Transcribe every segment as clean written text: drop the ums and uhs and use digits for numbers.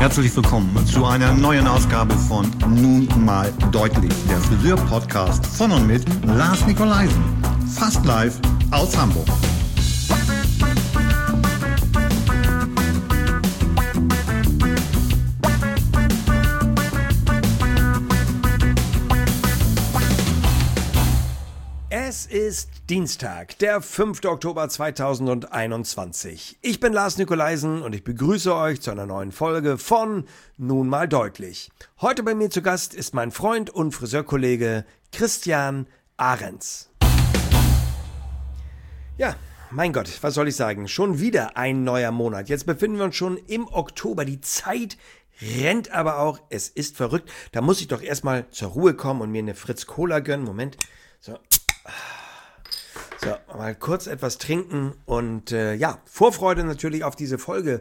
Herzlich willkommen zu einer neuen Ausgabe von Nun mal deutlich, der Friseur-Podcast von und mit Lars Nikolaisen. Fast live aus Hamburg. Es ist Dienstag, der 5. Oktober 2021. Ich bin Lars Nikolaisen und ich begrüße euch zu einer neuen Folge von Nun mal deutlich. Heute bei mir zu Gast ist mein Freund und Friseurkollege Christian Ahrens. Ja, mein Gott, was soll ich sagen? Schon wieder ein neuer Monat. Jetzt befinden wir uns schon im Oktober. Die Zeit rennt aber auch. Es ist verrückt. Da muss ich doch erstmal zur Ruhe kommen und mir eine Fritz Cola gönnen. Moment. So, mal kurz etwas trinken und Vorfreude natürlich auf diese Folge.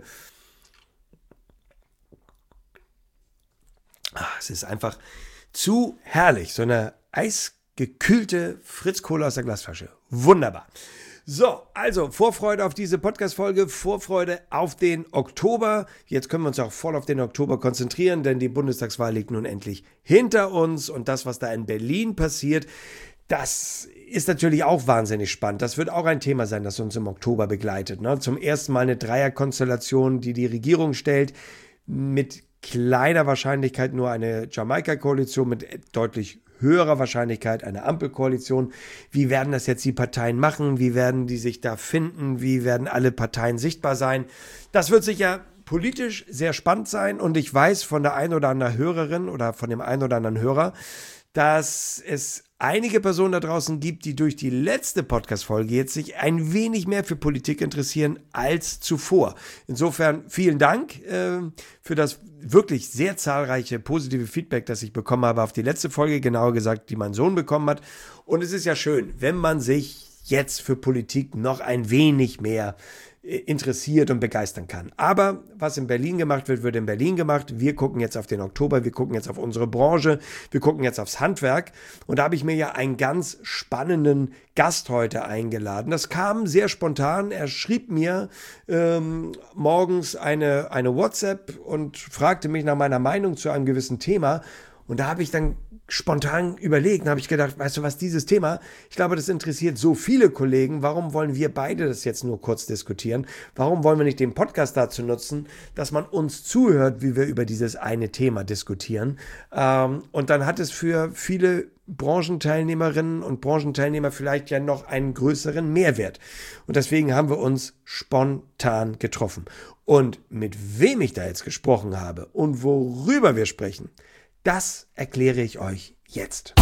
Es ist einfach zu herrlich, so eine eisgekühlte Fritz Cola aus der Glasflasche. Wunderbar. So, also Vorfreude auf diese Podcast-Folge, Vorfreude auf den Oktober. Jetzt können wir uns auch voll auf den Oktober konzentrieren, denn die Bundestagswahl liegt nun endlich hinter uns und das, was da in Berlin passiert, das ist natürlich auch wahnsinnig spannend. Das wird auch ein Thema sein, das uns im Oktober begleitet. Ne? Zum ersten Mal eine Dreierkonstellation, die Regierung stellt, mit kleiner Wahrscheinlichkeit nur eine Jamaika-Koalition, mit deutlich höherer Wahrscheinlichkeit eine Ampelkoalition. Wie werden das jetzt die Parteien machen? Wie werden die sich da finden? Wie werden alle Parteien sichtbar sein? Das wird sicher politisch sehr spannend sein und ich weiß von der einen oder anderen Hörerin oder von dem einen oder anderen Hörer, dass es einige Personen da draußen gibt, die durch die letzte Podcast-Folge jetzt sich ein wenig mehr für Politik interessieren als zuvor. Insofern vielen Dank für das wirklich sehr zahlreiche positive Feedback, das ich bekommen habe auf die letzte Folge, genauer gesagt, die mein Sohn bekommen hat. Und es ist ja schön, wenn man sich jetzt für Politik noch ein wenig mehr interessiert und begeistern kann. Aber was in Berlin gemacht wird, wird in Berlin gemacht. Wir gucken jetzt auf den Oktober, wir gucken jetzt auf unsere Branche, wir gucken jetzt aufs Handwerk. Und da habe ich mir ja einen ganz spannenden Gast heute eingeladen. Das kam sehr spontan. Er schrieb mir morgens eine WhatsApp und fragte mich nach meiner Meinung zu einem gewissen Thema. Und da habe ich dann spontan überlegt, habe ich gedacht, weißt du was, dieses Thema, ich glaube, das interessiert so viele Kollegen, warum wollen wir beide das jetzt nur kurz diskutieren? Warum wollen wir nicht den Podcast dazu nutzen, dass man uns zuhört, wie wir über dieses eine Thema diskutieren? Und dann hat es für viele Branchenteilnehmerinnen und Branchenteilnehmer vielleicht ja noch einen größeren Mehrwert. Und deswegen haben wir uns spontan getroffen. Und mit wem ich da jetzt gesprochen habe und worüber wir sprechen, das erkläre ich euch jetzt.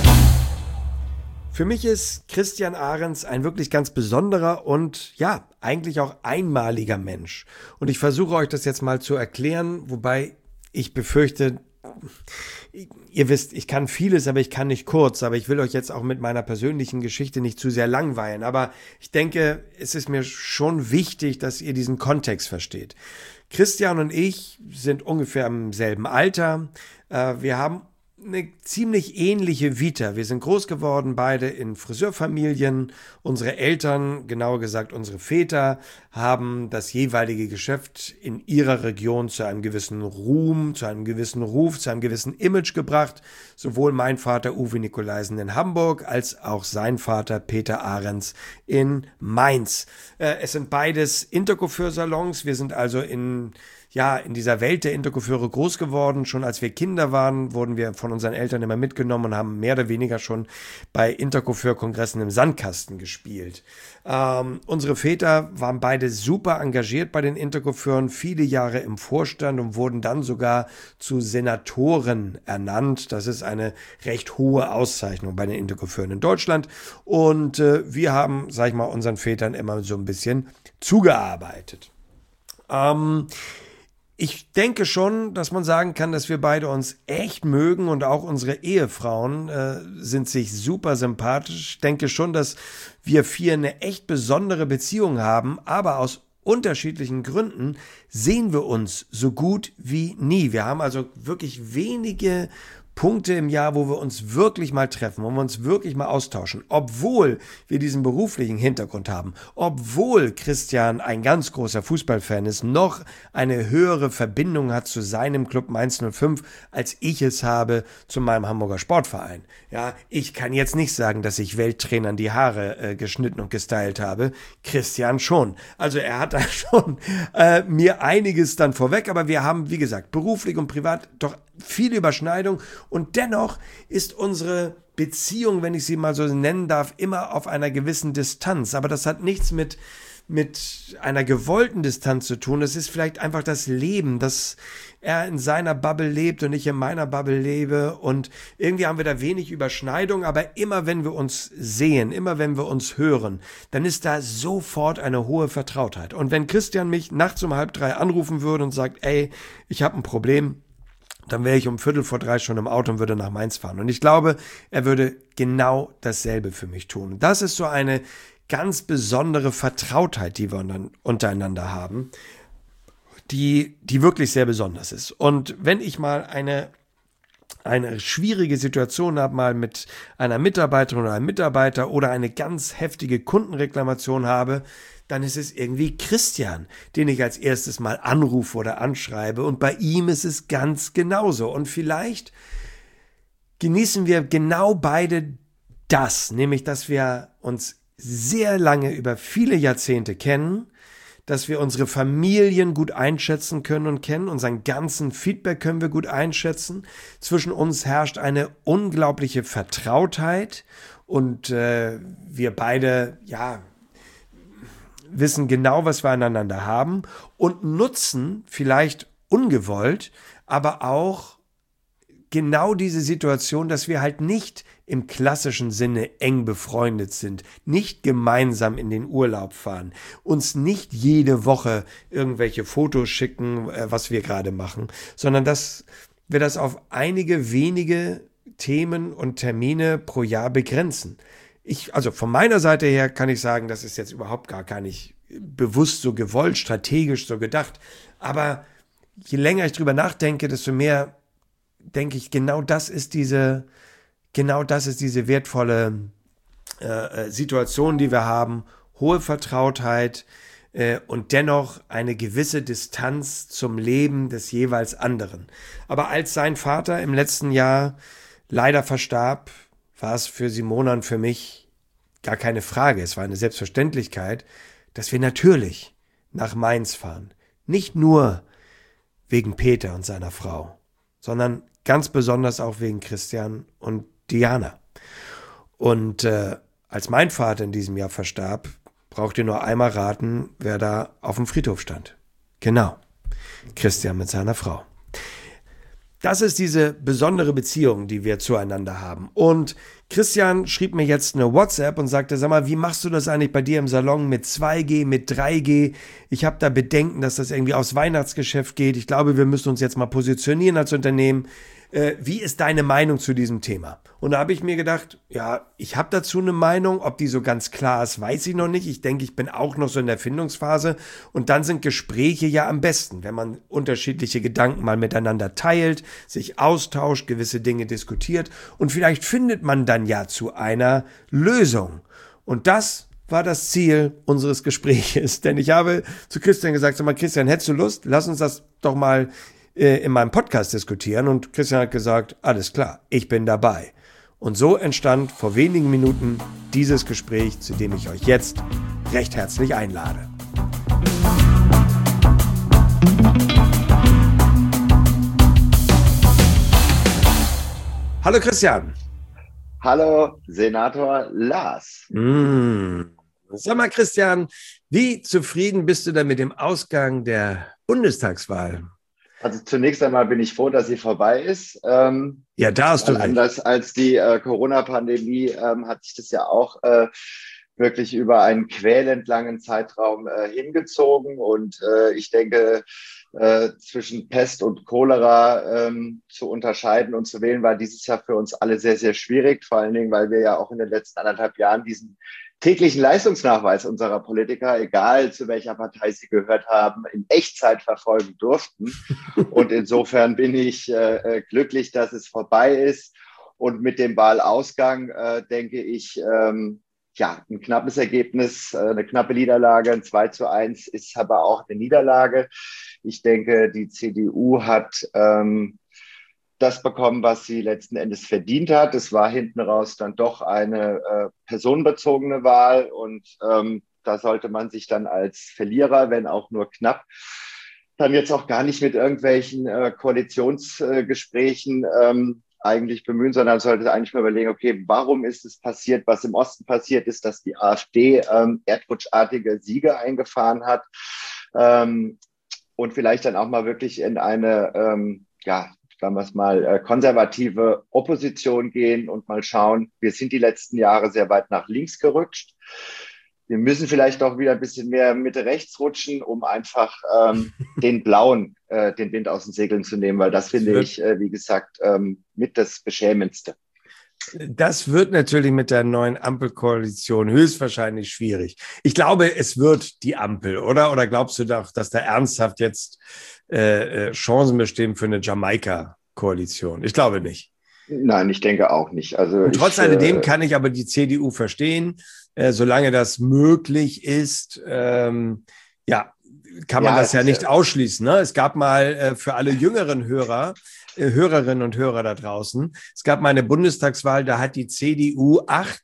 Für mich ist Christian Ahrens ein wirklich ganz besonderer und ja, eigentlich auch einmaliger Mensch. Und ich versuche euch das jetzt mal zu erklären, wobei ich befürchte, ihr wisst, ich kann vieles, aber ich kann nicht kurz. Aber ich will euch jetzt auch mit meiner persönlichen Geschichte nicht zu sehr langweilen. Aber ich denke, es ist mir schon wichtig, dass ihr diesen Kontext versteht. Christian und ich sind ungefähr im selben Alter. Wir haben eine ziemlich ähnliche Vita. Wir sind groß geworden, beide in Friseurfamilien. Unsere Eltern, genauer gesagt unsere Väter, haben das jeweilige Geschäft in ihrer Region zu einem gewissen Ruhm, zu einem gewissen Ruf, zu einem gewissen Image gebracht. Sowohl mein Vater Uwe Nikolaisen in Hamburg, als auch sein Vater Peter Ahrens in Mainz. Es sind beides Intercoiffeur-Salons. Wir sind also in dieser Welt der Intercoiffeure groß geworden. Schon als wir Kinder waren, wurden wir von unseren Eltern immer mitgenommen und haben mehr oder weniger schon bei Intercoiffeur-Kongressen im Sandkasten gespielt. Unsere Väter waren beide super engagiert bei den Intercoiffeuren, viele Jahre im Vorstand und wurden dann sogar zu Senatoren ernannt. Das ist eine recht hohe Auszeichnung bei den Intercoiffeuren in Deutschland. Und wir haben, sag ich mal, unseren Vätern immer so ein bisschen zugearbeitet. Ich denke schon, dass man sagen kann, dass wir beide uns echt mögen und auch unsere Ehefrauen sind sich super sympathisch. Ich denke schon, dass wir vier eine echt besondere Beziehung haben, aber aus unterschiedlichen Gründen sehen wir uns so gut wie nie. Wir haben also wirklich wenige Punkte im Jahr, wo wir uns wirklich mal treffen, wo wir uns wirklich mal austauschen, obwohl wir diesen beruflichen Hintergrund haben, obwohl Christian ein ganz großer Fußballfan ist, noch eine höhere Verbindung hat zu seinem Club Mainz 05, als ich es habe zu meinem Hamburger Sportverein. Ja, ich kann jetzt nicht sagen, dass ich Welttrainern die Haare geschnitten und gestylt habe. Christian schon. Also er hat da schon mir einiges dann vorweg, aber wir haben, wie gesagt, beruflich und privat doch viel Überschneidung und dennoch ist unsere Beziehung, wenn ich sie mal so nennen darf, immer auf einer gewissen Distanz. Aber das hat nichts mit einer gewollten Distanz zu tun. Das ist vielleicht einfach das Leben, dass er in seiner Bubble lebt und ich in meiner Bubble lebe und irgendwie haben wir da wenig Überschneidung, aber immer wenn wir uns sehen, immer wenn wir uns hören, dann ist da sofort eine hohe Vertrautheit. Und wenn Christian mich nachts um 2:30 anrufen würde und sagt, ey, ich habe ein Problem, dann wäre ich um 2:45 schon im Auto und würde nach Mainz fahren. Und ich glaube, er würde genau dasselbe für mich tun. Das ist so eine ganz besondere Vertrautheit, die wir untereinander haben, die wirklich sehr besonders ist. Und wenn ich mal eine schwierige Situation habe, mal mit einer Mitarbeiterin oder einem Mitarbeiter oder eine ganz heftige Kundenreklamation habe, dann ist es irgendwie Christian, den ich als erstes mal anrufe oder anschreibe. Und bei ihm ist es ganz genauso. Und vielleicht genießen wir genau beide das, nämlich dass wir uns sehr lange über viele Jahrzehnte kennen, dass wir unsere Familien gut einschätzen können und kennen, unseren ganzen Feedback können wir gut einschätzen. Zwischen uns herrscht eine unglaubliche Vertrautheit und wir beide, ja, wissen genau, was wir aneinander haben und nutzen vielleicht ungewollt, aber auch genau diese Situation, dass wir halt nicht im klassischen Sinne eng befreundet sind, nicht gemeinsam in den Urlaub fahren, uns nicht jede Woche irgendwelche Fotos schicken, was wir gerade machen, sondern dass wir das auf einige wenige Themen und Termine pro Jahr begrenzen. Also von meiner Seite her kann ich sagen, das ist jetzt überhaupt gar nicht bewusst so gewollt, strategisch so gedacht. Aber je länger ich drüber nachdenke, desto mehr denke ich, genau das ist diese wertvolle Situation, die wir haben. Hohe Vertrautheit und dennoch eine gewisse Distanz zum Leben des jeweils anderen. Aber als sein Vater im letzten Jahr leider verstarb, war es für Simona und für mich gar keine Frage. Es war eine Selbstverständlichkeit, dass wir natürlich nach Mainz fahren. Nicht nur wegen Peter und seiner Frau, sondern ganz besonders auch wegen Christian und Diana. Und als mein Vater in diesem Jahr verstarb, braucht ihr nur einmal raten, wer da auf dem Friedhof stand. Genau, Christian mit seiner Frau. Das ist diese besondere Beziehung, die wir zueinander haben. Und Christian schrieb mir jetzt eine WhatsApp und sagte, sag mal, wie machst du das eigentlich bei dir im Salon mit 2G, mit 3G? Ich habe da Bedenken, dass das irgendwie aufs Weihnachtsgeschäft geht. Ich glaube, wir müssen uns jetzt mal positionieren als Unternehmen. Wie ist deine Meinung zu diesem Thema? Und da habe ich mir gedacht, ja, ich habe dazu eine Meinung, ob die so ganz klar ist, weiß ich noch nicht. Ich denke, ich bin auch noch so in der Findungsphase. Und dann sind Gespräche ja am besten, wenn man unterschiedliche Gedanken mal miteinander teilt, sich austauscht, gewisse Dinge diskutiert und vielleicht findet man dann ja zu einer Lösung. Und das war das Ziel unseres Gespräches. Denn ich habe zu Christian gesagt, sag mal, Christian, hättest du Lust? Lass uns das doch mal in meinem Podcast diskutieren. Und Christian hat gesagt, alles klar, ich bin dabei. Und so entstand vor wenigen Minuten dieses Gespräch, zu dem ich euch jetzt recht herzlich einlade. Hallo Christian. Hallo Senator Lars. Sag mal Christian, wie zufrieden bist du denn mit dem Ausgang der Bundestagswahl? Also zunächst einmal bin ich froh, dass sie vorbei ist. Ja, da hast du recht. Anders als die Corona-Pandemie hat sich das ja auch wirklich über einen quälend langen Zeitraum hingezogen. Und ich denke, zwischen Pest und Cholera zu unterscheiden und zu wählen, war dieses Jahr für uns alle sehr, sehr schwierig. Vor allen Dingen, weil wir ja auch in den letzten 1,5 Jahren diesen täglichen Leistungsnachweis unserer Politiker, egal zu welcher Partei sie gehört haben, in Echtzeit verfolgen durften. Und insofern bin ich glücklich, dass es vorbei ist. Und mit dem Wahlausgang denke ich, ja, ein knappes Ergebnis, eine knappe Niederlage, ein 2:1 ist aber auch eine Niederlage. Ich denke, die CDU hat das bekommen, was sie letzten Endes verdient hat. Es war hinten raus dann doch eine personenbezogene Wahl und da sollte man sich dann als Verlierer, wenn auch nur knapp, dann jetzt auch gar nicht mit irgendwelchen Koalitionsgesprächen eigentlich bemühen, sondern sollte eigentlich mal überlegen, okay, warum ist es passiert, was im Osten passiert ist, dass die AfD erdrutschartige Siege eingefahren hat und vielleicht dann auch mal wirklich in eine, ja, sagen wir es mal, konservative Opposition gehen und mal schauen, wir sind die letzten Jahre sehr weit nach links gerutscht. Wir müssen vielleicht auch wieder ein bisschen mehr Mitte rechts rutschen, um einfach den Blauen den Wind aus den Segeln zu nehmen, weil das finde ich, wie gesagt, mit das Beschämendste. Das wird natürlich mit der neuen Ampelkoalition höchstwahrscheinlich schwierig. Ich glaube, es wird die Ampel, oder? Oder glaubst du doch, dass da ernsthaft jetzt Chancen bestehen für eine Jamaika-Koalition? Ich glaube nicht. Nein, ich denke auch nicht. Also und trotz alledem kann ich aber die CDU verstehen, solange das möglich ist, ja, kann man das ja nicht ausschließen. Ne? Es gab mal für alle jüngeren Hörerinnen und Hörer da draußen, es gab mal eine Bundestagswahl, da hat die CDU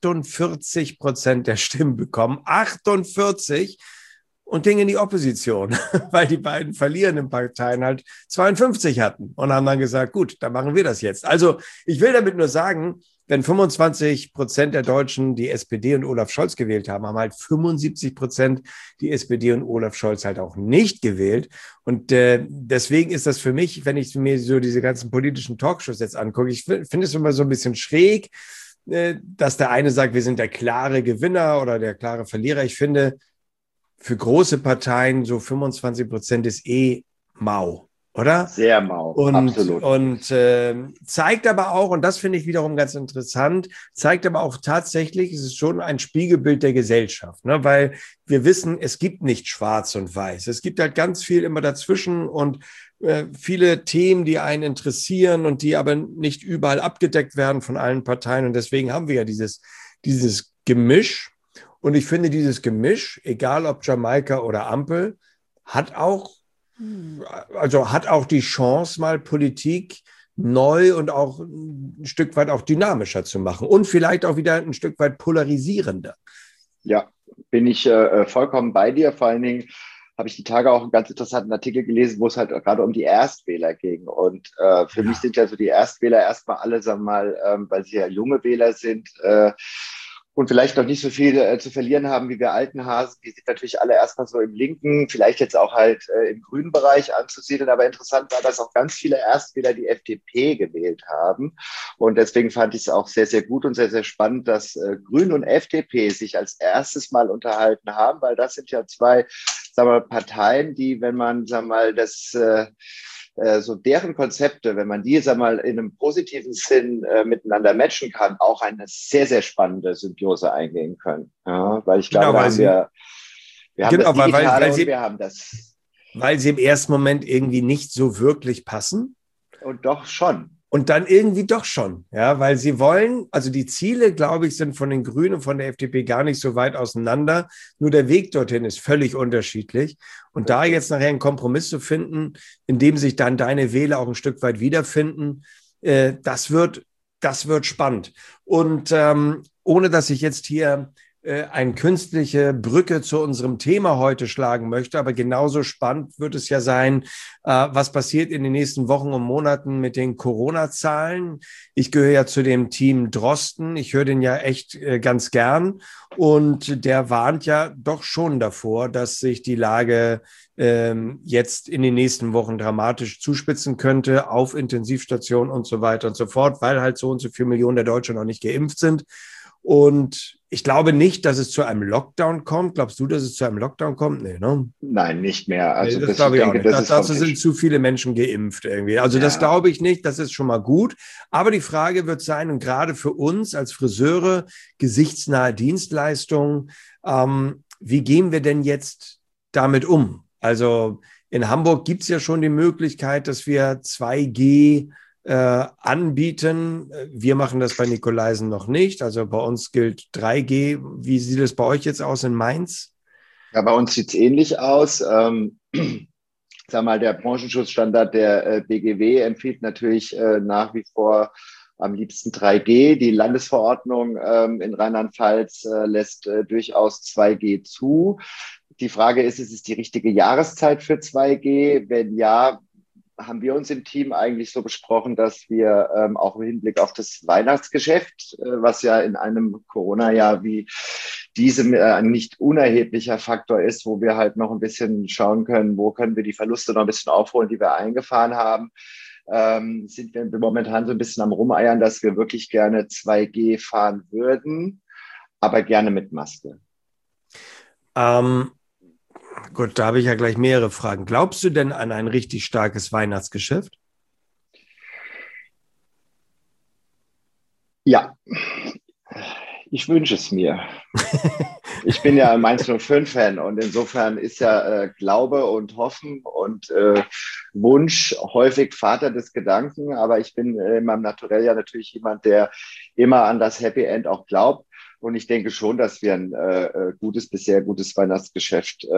48% der Stimmen bekommen. 48 und ging in die Opposition, weil die beiden verlierenden Parteien halt 52 hatten und haben dann gesagt, gut, dann machen wir das jetzt. Also ich will damit nur sagen, wenn 25% der Deutschen die SPD und Olaf Scholz gewählt haben, haben halt 75% die SPD und Olaf Scholz halt auch nicht gewählt. Und deswegen ist das für mich, wenn ich mir so diese ganzen politischen Talkshows jetzt angucke, ich finde es immer so ein bisschen schräg, dass der eine sagt, wir sind der klare Gewinner oder der klare Verlierer. Ich finde, für große Parteien so 25% ist mau, oder? Sehr mau, absolut. Und zeigt aber auch, und das finde ich wiederum ganz interessant, zeigt aber auch tatsächlich, es ist schon ein Spiegelbild der Gesellschaft, ne? Weil wir wissen, es gibt nicht schwarz und weiß. Es gibt halt ganz viel immer dazwischen und viele Themen, die einen interessieren und die aber nicht überall abgedeckt werden von allen Parteien. Und deswegen haben wir ja dieses Gemisch. Und ich finde, dieses Gemisch, egal ob Jamaika oder Ampel, hat auch die Chance, mal Politik neu und auch ein Stück weit auch dynamischer zu machen und vielleicht auch wieder ein Stück weit polarisierender. Ja, bin ich vollkommen bei dir. Vor allen Dingen habe ich die Tage auch einen ganz interessanten Artikel gelesen, wo es halt gerade um die Erstwähler ging. Und für mich sind ja so die Erstwähler erstmal alle, sagen wir mal, weil sie ja junge Wähler sind, und vielleicht noch nicht so viel zu verlieren haben wie wir alten Hasen, die sind natürlich alle erstmal so im linken, vielleicht jetzt auch halt im grünen Bereich anzusiedeln. Aber interessant war, dass auch ganz viele Erstwähler die FDP gewählt haben. Und deswegen fand ich es auch sehr, sehr gut und sehr, sehr spannend, dass Grün und FDP sich als erstes mal unterhalten haben, weil das sind ja zwei, sagen wir, Parteien, die, wenn man, sagen wir mal, das so deren Konzepte, wenn man die, sag mal, in einem positiven Sinn miteinander matchen kann, auch eine sehr, sehr spannende Symbiose eingehen können. Ja, weil ich glaube, wir haben das Digitale und wir haben das. Weil sie im ersten Moment irgendwie nicht so wirklich passen. Und doch schon. Und dann irgendwie doch schon, ja, weil sie wollen, also die Ziele, glaube ich, sind von den Grünen und von der FDP gar nicht so weit auseinander. Nur der Weg dorthin ist völlig unterschiedlich. Und da jetzt nachher einen Kompromiss zu finden, in dem sich dann deine Wähler auch ein Stück weit wiederfinden, das wird spannend. Und ohne dass ich jetzt hier eine künstliche Brücke zu unserem Thema heute schlagen möchte, aber genauso spannend wird es ja sein, was passiert in den nächsten Wochen und Monaten mit den Corona-Zahlen. Ich gehöre ja zu dem Team Drosten, ich höre den ja echt ganz gern und der warnt ja doch schon davor, dass sich die Lage jetzt in den nächsten Wochen dramatisch zuspitzen könnte auf Intensivstationen und so weiter und so fort, weil halt so und so 4 Millionen der Deutschen noch nicht geimpft sind. Und ich glaube nicht, dass es zu einem Lockdown kommt. Glaubst du, dass es zu einem Lockdown kommt? Nee, ne? Nein, nicht mehr. Also Nee, das glaube ich auch nicht. das ist Dazu sind zu viele Menschen geimpft irgendwie. Also das glaube ich nicht. Das ist schon mal gut. Aber die Frage wird sein, und gerade für uns als Friseure, gesichtsnahe Dienstleistungen, wie gehen wir denn jetzt damit um? Also in Hamburg gibt es ja schon die Möglichkeit, dass wir 2G anbieten. Wir machen das bei Nikolaisen noch nicht. Also bei uns gilt 3G. Wie sieht es bei euch jetzt aus in Mainz? Ja, bei uns sieht es ähnlich aus. Sag mal, der Branchenschutzstandard der BGW empfiehlt natürlich nach wie vor am liebsten 3G. Die Landesverordnung in Rheinland-Pfalz lässt durchaus 2G zu. Die Frage ist es die richtige Jahreszeit für 2G? Wenn ja, haben wir uns im Team eigentlich so besprochen, dass wir auch im Hinblick auf das Weihnachtsgeschäft, was ja in einem Corona-Jahr wie diesem ein nicht unerheblicher Faktor ist, wo wir halt noch ein bisschen schauen können, wo können wir die Verluste noch ein bisschen aufholen, die wir eingefahren haben, sind wir momentan so ein bisschen am Rumeiern, dass wir wirklich gerne 2G fahren würden, aber gerne mit Maske. Gut, da habe ich ja gleich mehrere Fragen. Glaubst du denn an ein richtig starkes Weihnachtsgeschäft? Ja, ich wünsche es mir. Ich bin ja Mainz 05-Fan und insofern ist ja Glaube und Hoffen und Wunsch häufig Vater des Gedanken, aber ich bin in meinem Naturell ja natürlich jemand, der immer an das Happy End auch glaubt. Und ich denke schon, dass wir ein gutes bis sehr gutes Weihnachtsgeschäft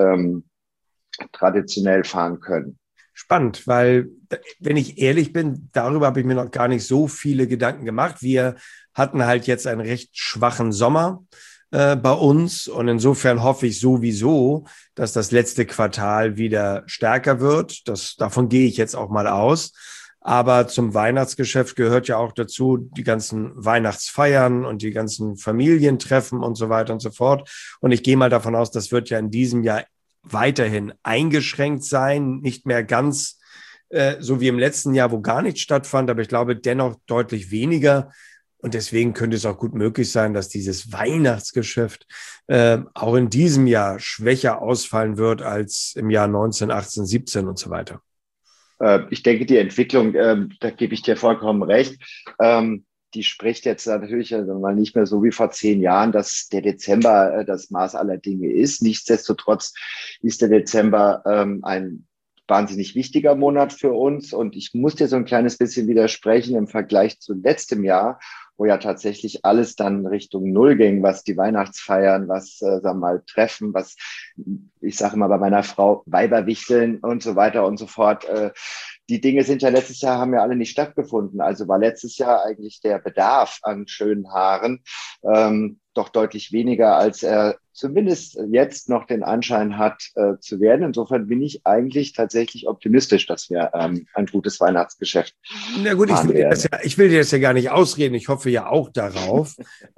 traditionell fahren können. Spannend, weil, wenn ich ehrlich bin, darüber habe ich mir noch gar nicht so viele Gedanken gemacht. Wir hatten halt jetzt einen recht schwachen Sommer bei uns und insofern hoffe ich sowieso, dass das letzte Quartal wieder stärker wird. Davon gehe ich jetzt auch mal aus. Aber zum Weihnachtsgeschäft gehört ja auch dazu die ganzen Weihnachtsfeiern und die ganzen Familientreffen und so weiter und so fort. Und ich gehe mal davon aus, das wird ja in diesem Jahr weiterhin eingeschränkt sein, nicht mehr ganz so wie im letzten Jahr, wo gar nichts stattfand, aber ich glaube dennoch deutlich weniger. Und deswegen könnte es auch gut möglich sein, dass dieses Weihnachtsgeschäft auch in diesem Jahr schwächer ausfallen wird als im Jahr 19, 18, 17 und so weiter. Ich denke, die Entwicklung, da gebe ich dir vollkommen recht, die spricht jetzt natürlich mal nicht mehr so wie vor 10 Jahren, dass der Dezember das Maß aller Dinge ist. Nichtsdestotrotz ist der Dezember ein wahnsinnig wichtiger Monat für uns. Und ich muss dir so ein kleines bisschen widersprechen im Vergleich zu letztem Jahr, wo ja tatsächlich alles dann Richtung Null ging, was die Weihnachtsfeiern, was, sagen wir mal, Treffen, was, ich sage immer bei meiner Frau, Weiberwichteln und so weiter und so fort. Die Dinge sind ja letztes Jahr, haben ja alle nicht stattgefunden. Also war letztes Jahr eigentlich der Bedarf an schönen Haaren doch deutlich weniger, als er zumindest jetzt noch den Anschein hat zu werden. Insofern bin ich eigentlich tatsächlich optimistisch, dass wir ein gutes Weihnachtsgeschäft Na gut, ich will dir das ja gar nicht ausreden. Ich hoffe ja auch darauf.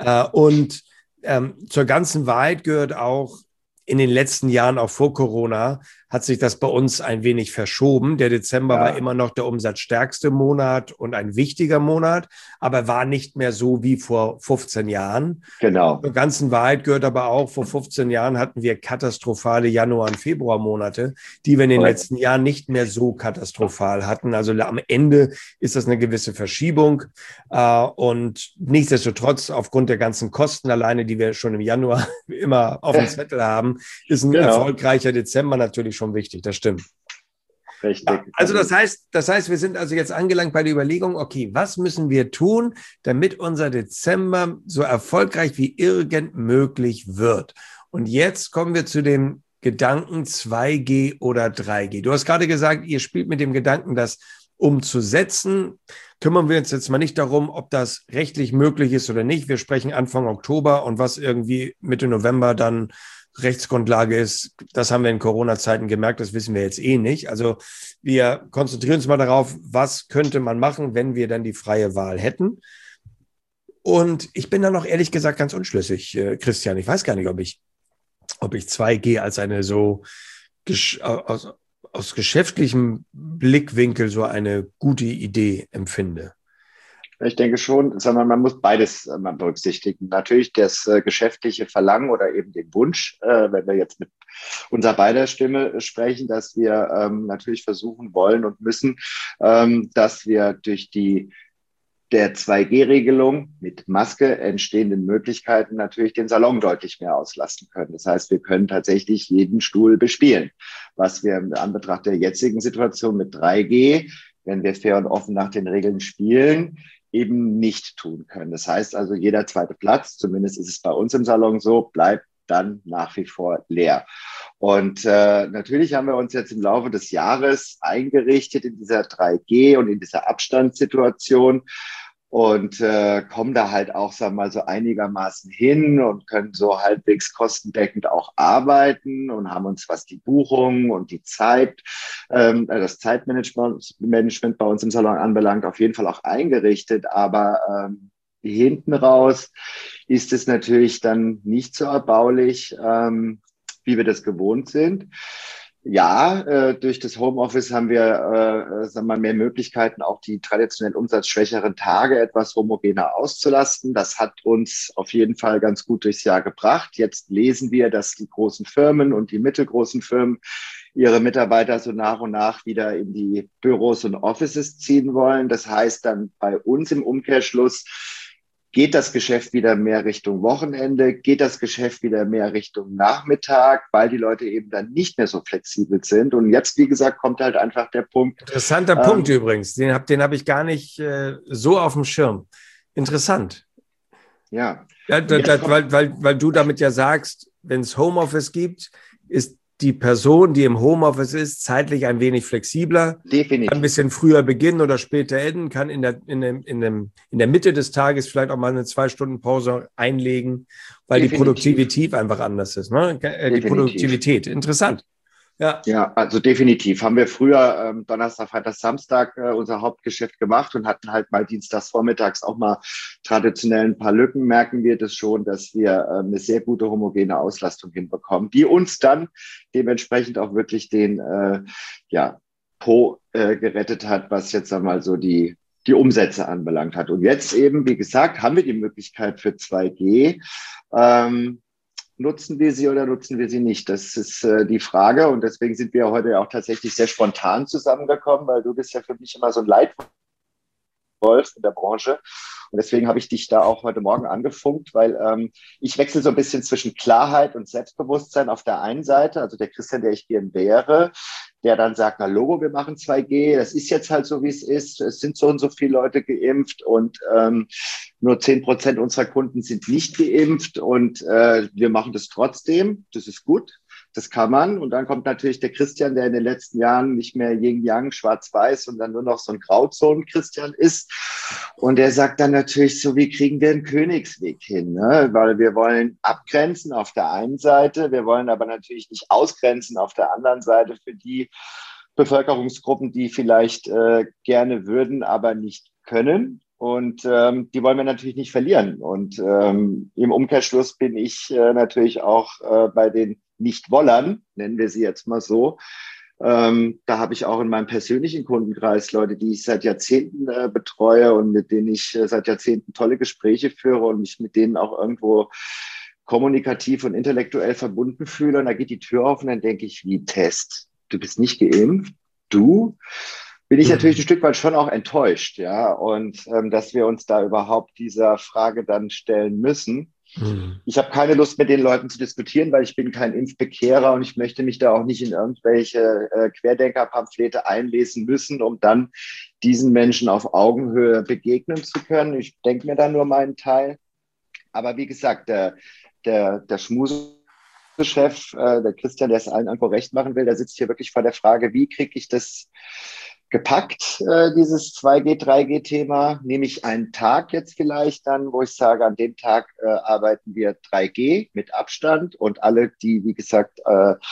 Und zur ganzen Wahrheit gehört auch, in den letzten Jahren, auch vor Corona, hat sich das bei uns ein wenig verschoben. Der Dezember war immer noch der umsatzstärkste Monat und ein wichtiger Monat, aber war nicht mehr so wie vor 15 Jahren. Genau. Zur ganzen Wahrheit gehört aber auch, vor 15 Jahren hatten wir katastrophale Januar- und Februarmonate, die wir in den letzten Jahren nicht mehr so katastrophal hatten. Also am Ende ist das eine gewisse Verschiebung. Und nichtsdestotrotz, aufgrund der ganzen Kosten alleine, die wir schon im Januar immer auf dem Zettel haben, ist ein erfolgreicher Dezember natürlich schon wichtig. Das stimmt. Richtig. Ja, also das heißt, wir sind also jetzt angelangt bei der Überlegung, okay, was müssen wir tun, damit unser Dezember so erfolgreich wie irgend möglich wird? Und jetzt kommen wir zu dem Gedanken 2G oder 3G. Du hast gerade gesagt, ihr spielt mit dem Gedanken, das umzusetzen. Kümmern wir uns jetzt mal nicht darum, ob das rechtlich möglich ist oder nicht. Wir sprechen Anfang Oktober und was irgendwie Mitte November dann Rechtsgrundlage ist, das haben wir in Corona-Zeiten gemerkt, das wissen wir jetzt eh nicht. Also wir konzentrieren uns mal darauf, was könnte man machen, wenn wir dann die freie Wahl hätten. Und ich bin da noch ehrlich gesagt ganz unschlüssig, Christian. Ich weiß gar nicht, ob ich 2G als eine so aus geschäftlichem Blickwinkel so eine gute Idee empfinde. Ich denke schon, sagen wir, man muss beides mal berücksichtigen. Natürlich das geschäftliche Verlangen oder eben den Wunsch, wenn wir jetzt mit unserer beider Stimme sprechen, dass wir natürlich versuchen wollen und müssen, dass wir durch der 2G-Regelung mit Maske entstehenden Möglichkeiten natürlich den Salon deutlich mehr auslasten können. Das heißt, wir können tatsächlich jeden Stuhl bespielen, was wir in Anbetracht der jetzigen Situation mit 3G, wenn wir fair und offen nach den Regeln spielen, eben nicht tun können. Das heißt also, jeder zweite Platz, zumindest ist es bei uns im Salon so, bleibt dann nach wie vor leer. Und natürlich haben wir uns jetzt im Laufe des Jahres eingerichtet in dieser 3G und in dieser Abstandssituation und kommen da halt auch, sagen wir mal, so einigermaßen hin und können so halbwegs kostendeckend auch arbeiten und haben uns, was die Buchung und die Zeit, das Zeitmanagement bei uns im Salon anbelangt, auf jeden Fall auch eingerichtet. Aber hinten raus ist es natürlich dann nicht so erbaulich, wie wir das gewohnt sind. Ja, durch das Homeoffice haben wir sagen wir mal, mehr Möglichkeiten, auch die traditionell umsatzschwächeren Tage etwas homogener auszulasten. Das hat uns auf jeden Fall ganz gut durchs Jahr gebracht. Jetzt lesen wir, dass die großen Firmen und die mittelgroßen Firmen ihre Mitarbeiter so nach und nach wieder in die Büros und Offices ziehen wollen. Das heißt dann bei uns im Umkehrschluss, geht das Geschäft wieder mehr Richtung Wochenende? Geht das Geschäft wieder mehr Richtung Nachmittag, weil die Leute eben dann nicht mehr so flexibel sind? Und jetzt, wie gesagt, kommt halt einfach der Punkt. Interessanter Punkt übrigens. Den hab ich gar nicht so auf dem Schirm. Interessant. Ja. Weil du damit ja sagst, wenn es Homeoffice gibt, ist die Person, die im Homeoffice ist, zeitlich ein wenig flexibler. Definitiv. Kann ein bisschen früher beginnen oder später enden, kann in der Mitte des Tages vielleicht auch mal eine 2-Stunden-Pause einlegen, weil Definitiv. die Produktivität einfach anders ist. Ne? Die Produktivität. Interessant. Ja, also definitiv. Haben wir früher Donnerstag, Freitag, Samstag unser Hauptgeschäft gemacht und hatten halt mal dienstags vormittags auch mal traditionell ein paar Lücken, merken wir das schon, dass wir eine sehr gute homogene Auslastung hinbekommen, die uns dann dementsprechend auch wirklich den Po gerettet hat, was jetzt einmal so die Umsätze anbelangt hat. Und jetzt eben, wie gesagt, haben wir die Möglichkeit für 2G. Nutzen wir sie oder nutzen wir sie nicht? Das ist die Frage. Und deswegen sind wir heute auch tatsächlich sehr spontan zusammengekommen, weil du bist ja für mich immer so ein Leitwolf in der Branche. Und deswegen habe ich dich da auch heute Morgen angefunkt, weil ich wechsle so ein bisschen zwischen Klarheit und Selbstbewusstsein auf der einen Seite. Also der Christian, der ich gern wäre, der dann sagt, na Logo, wir machen 2G, das ist jetzt halt so, wie es ist. Es sind so und so viele Leute geimpft und nur 10% unserer Kunden sind nicht geimpft und wir machen das trotzdem. Das ist gut. Das kann man. Und dann kommt natürlich der Christian, der in den letzten Jahren nicht mehr Yin-Yang, Schwarz-Weiß und dann nur noch so ein Grauzonen-Christian ist. Und der sagt dann natürlich so, wie kriegen wir einen Königsweg hin? Ne? Weil wir wollen abgrenzen auf der einen Seite, wir wollen aber natürlich nicht ausgrenzen auf der anderen Seite für die Bevölkerungsgruppen, die vielleicht gerne würden, aber nicht können. Und die wollen wir natürlich nicht verlieren. Und im Umkehrschluss bin ich natürlich auch bei den Nichtwollern, nennen wir sie jetzt mal so. Da habe ich auch in meinem persönlichen Kundenkreis Leute, die ich seit Jahrzehnten betreue und mit denen ich seit Jahrzehnten tolle Gespräche führe und mich mit denen auch irgendwo kommunikativ und intellektuell verbunden fühle. Und da geht die Tür auf und dann denke ich, wie Test? Du bist nicht geimpft? Du? Bin ich natürlich ein Stück weit schon auch enttäuscht, ja. Und dass wir uns da überhaupt dieser Frage dann stellen müssen. Ich habe keine Lust, mit den Leuten zu diskutieren, weil ich bin kein Impfbekehrer und ich möchte mich da auch nicht in irgendwelche Querdenker-Pamphlete einlesen müssen, um dann diesen Menschen auf Augenhöhe begegnen zu können. Ich denke mir da nur meinen Teil. Aber wie gesagt, der Schmusechef, der Christian, der es allen irgendwo recht machen will, der sitzt hier wirklich vor der Frage, wie kriege ich das gepackt, dieses 2G, 3G-Thema, nehme ich einen Tag jetzt vielleicht dann, wo ich sage, an dem Tag arbeiten wir 3G mit Abstand und alle, die, wie gesagt,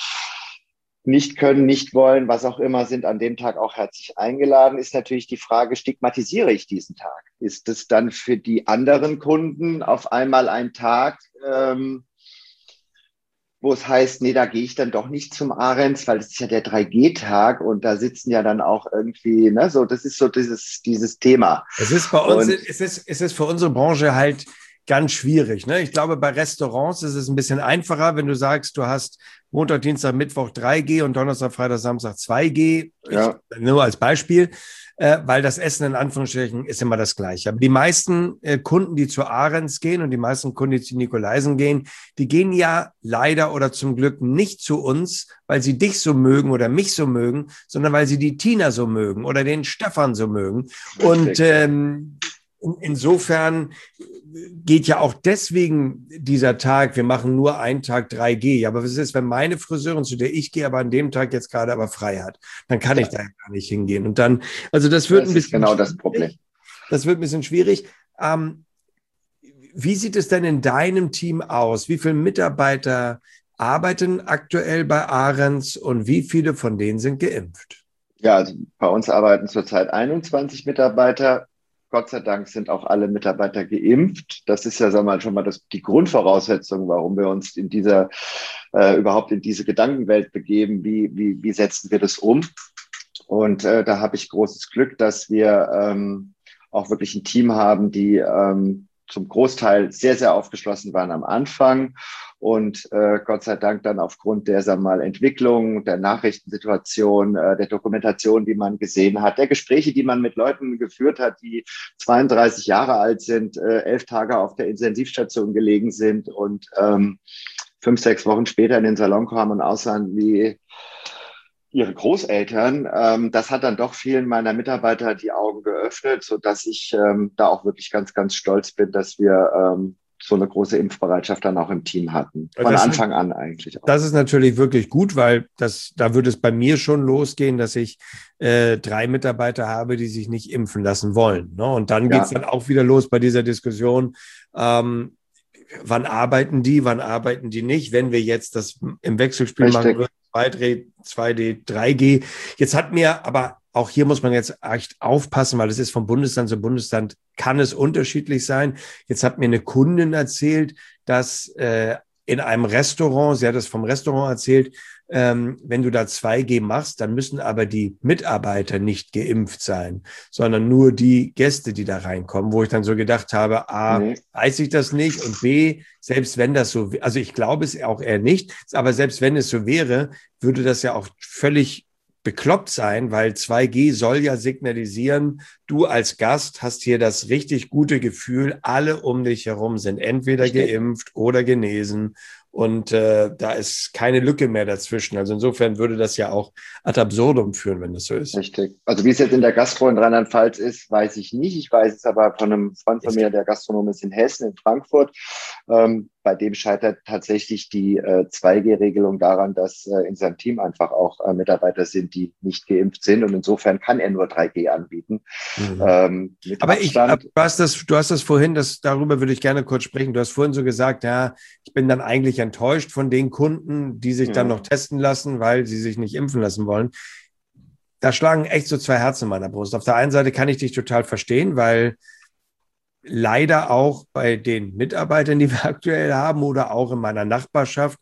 nicht können, nicht wollen, was auch immer, sind an dem Tag auch herzlich eingeladen, ist natürlich die Frage, stigmatisiere ich diesen Tag? Ist es dann für die anderen Kunden auf einmal ein Tag, wo es heißt, nee, da gehe ich dann doch nicht zum Ahrens, weil das ist ja der 3G-Tag und da sitzen ja dann auch irgendwie, ne, so, das ist so dieses Thema. Es ist bei uns, Und es ist für unsere Branche halt ganz schwierig. Ne? Ich glaube, bei Restaurants ist es ein bisschen einfacher, wenn du sagst, du hast Montag, Dienstag, Mittwoch 3G und Donnerstag, Freitag, Samstag 2G. ja, Nur als Beispiel, weil das Essen in Anführungsstrichen ist immer das Gleiche. Aber die meisten Kunden, die zu Ahrens gehen und die meisten Kunden, die zu Nikolaisen gehen, die gehen ja leider oder zum Glück nicht zu uns, weil sie dich so mögen oder mich so mögen, sondern weil sie die Tina so mögen oder den Stefan so mögen. Und insofern geht ja auch deswegen dieser Tag, wir machen nur einen Tag 3G. Aber was ist, wenn meine Friseurin, zu der ich gehe, aber an dem Tag jetzt gerade aber frei hat? Dann kann ich da ja gar nicht hingehen. Und dann, also das wird das ein bisschen ist genau das Problem. Das wird ein bisschen schwierig. Wie sieht es denn in deinem Team aus? Wie viele Mitarbeiter arbeiten aktuell bei Ahrens und wie viele von denen sind geimpft? Ja, also bei uns arbeiten zurzeit 21 Mitarbeiter. Gott sei Dank sind auch alle Mitarbeiter geimpft. Das ist ja, sagen wir mal, schon mal die Grundvoraussetzung, warum wir uns in überhaupt in diese Gedankenwelt begeben. Wie setzen wir das um? Und da habe ich großes Glück, dass wir auch wirklich ein Team haben, die zum Großteil sehr, sehr aufgeschlossen waren am Anfang und Gott sei Dank dann aufgrund der, sagen wir mal, Entwicklung, der Nachrichtensituation, der Dokumentation, die man gesehen hat, der Gespräche, die man mit Leuten geführt hat, die 32 Jahre alt sind, 11 Tage auf der Intensivstation gelegen sind und 5, 6 Wochen später in den Salon kamen und aussahen wie ihre Großeltern. Das hat dann doch vielen meiner Mitarbeiter die Augen geöffnet, so dass ich da auch wirklich ganz, ganz stolz bin, dass wir so eine große Impfbereitschaft dann auch im Team hatten. Von Anfang an eigentlich auch. Das ist natürlich wirklich gut, weil da würde es bei mir schon losgehen, dass ich 3 Mitarbeiter habe, die sich nicht impfen lassen wollen. Ne? Und dann geht es dann auch wieder los bei dieser Diskussion. Wann arbeiten die nicht? Wenn wir jetzt das im Wechselspiel machen würden, 2D, 3G. Jetzt hat mir, aber auch hier muss man jetzt echt aufpassen, weil es ist von Bundesland zu Bundesland, kann es unterschiedlich sein. Jetzt hat mir eine Kundin erzählt, dass in einem Restaurant, sie hat es vom Restaurant erzählt, wenn du da 2G machst, dann müssen aber die Mitarbeiter nicht geimpft sein, sondern nur die Gäste, die da reinkommen, wo ich dann so gedacht habe, A, weiß ich das nicht und B, selbst wenn das so, also ich glaube es auch eher nicht, aber selbst wenn es so wäre, würde das ja auch völlig bekloppt sein, weil 2G soll ja signalisieren, du als Gast hast hier das richtig gute Gefühl, alle um dich herum sind entweder geimpft oder genesen und da ist keine Lücke mehr dazwischen. Also insofern würde das ja auch ad absurdum führen, wenn das so ist. Richtig. Also wie es jetzt in der Gastro in Rheinland-Pfalz ist, weiß ich nicht. Ich weiß es aber von einem Freund von mir, der Gastronom ist in Hessen, in Frankfurt. Bei dem scheitert tatsächlich die 2G-Regelung daran, dass in seinem Team einfach auch Mitarbeiter sind, die nicht geimpft sind. Und insofern kann er nur 3G anbieten. Mit aber Abstand. du hast das vorhin, darüber würde ich gerne kurz sprechen. Du hast vorhin so gesagt, ja, ich bin dann eigentlich enttäuscht von den Kunden, die sich dann noch testen lassen, weil sie sich nicht impfen lassen wollen. Da schlagen echt so 2 Herzen in meiner Brust. Auf der einen Seite kann ich dich total verstehen, weil leider auch bei den Mitarbeitern, die wir aktuell haben oder auch in meiner Nachbarschaft,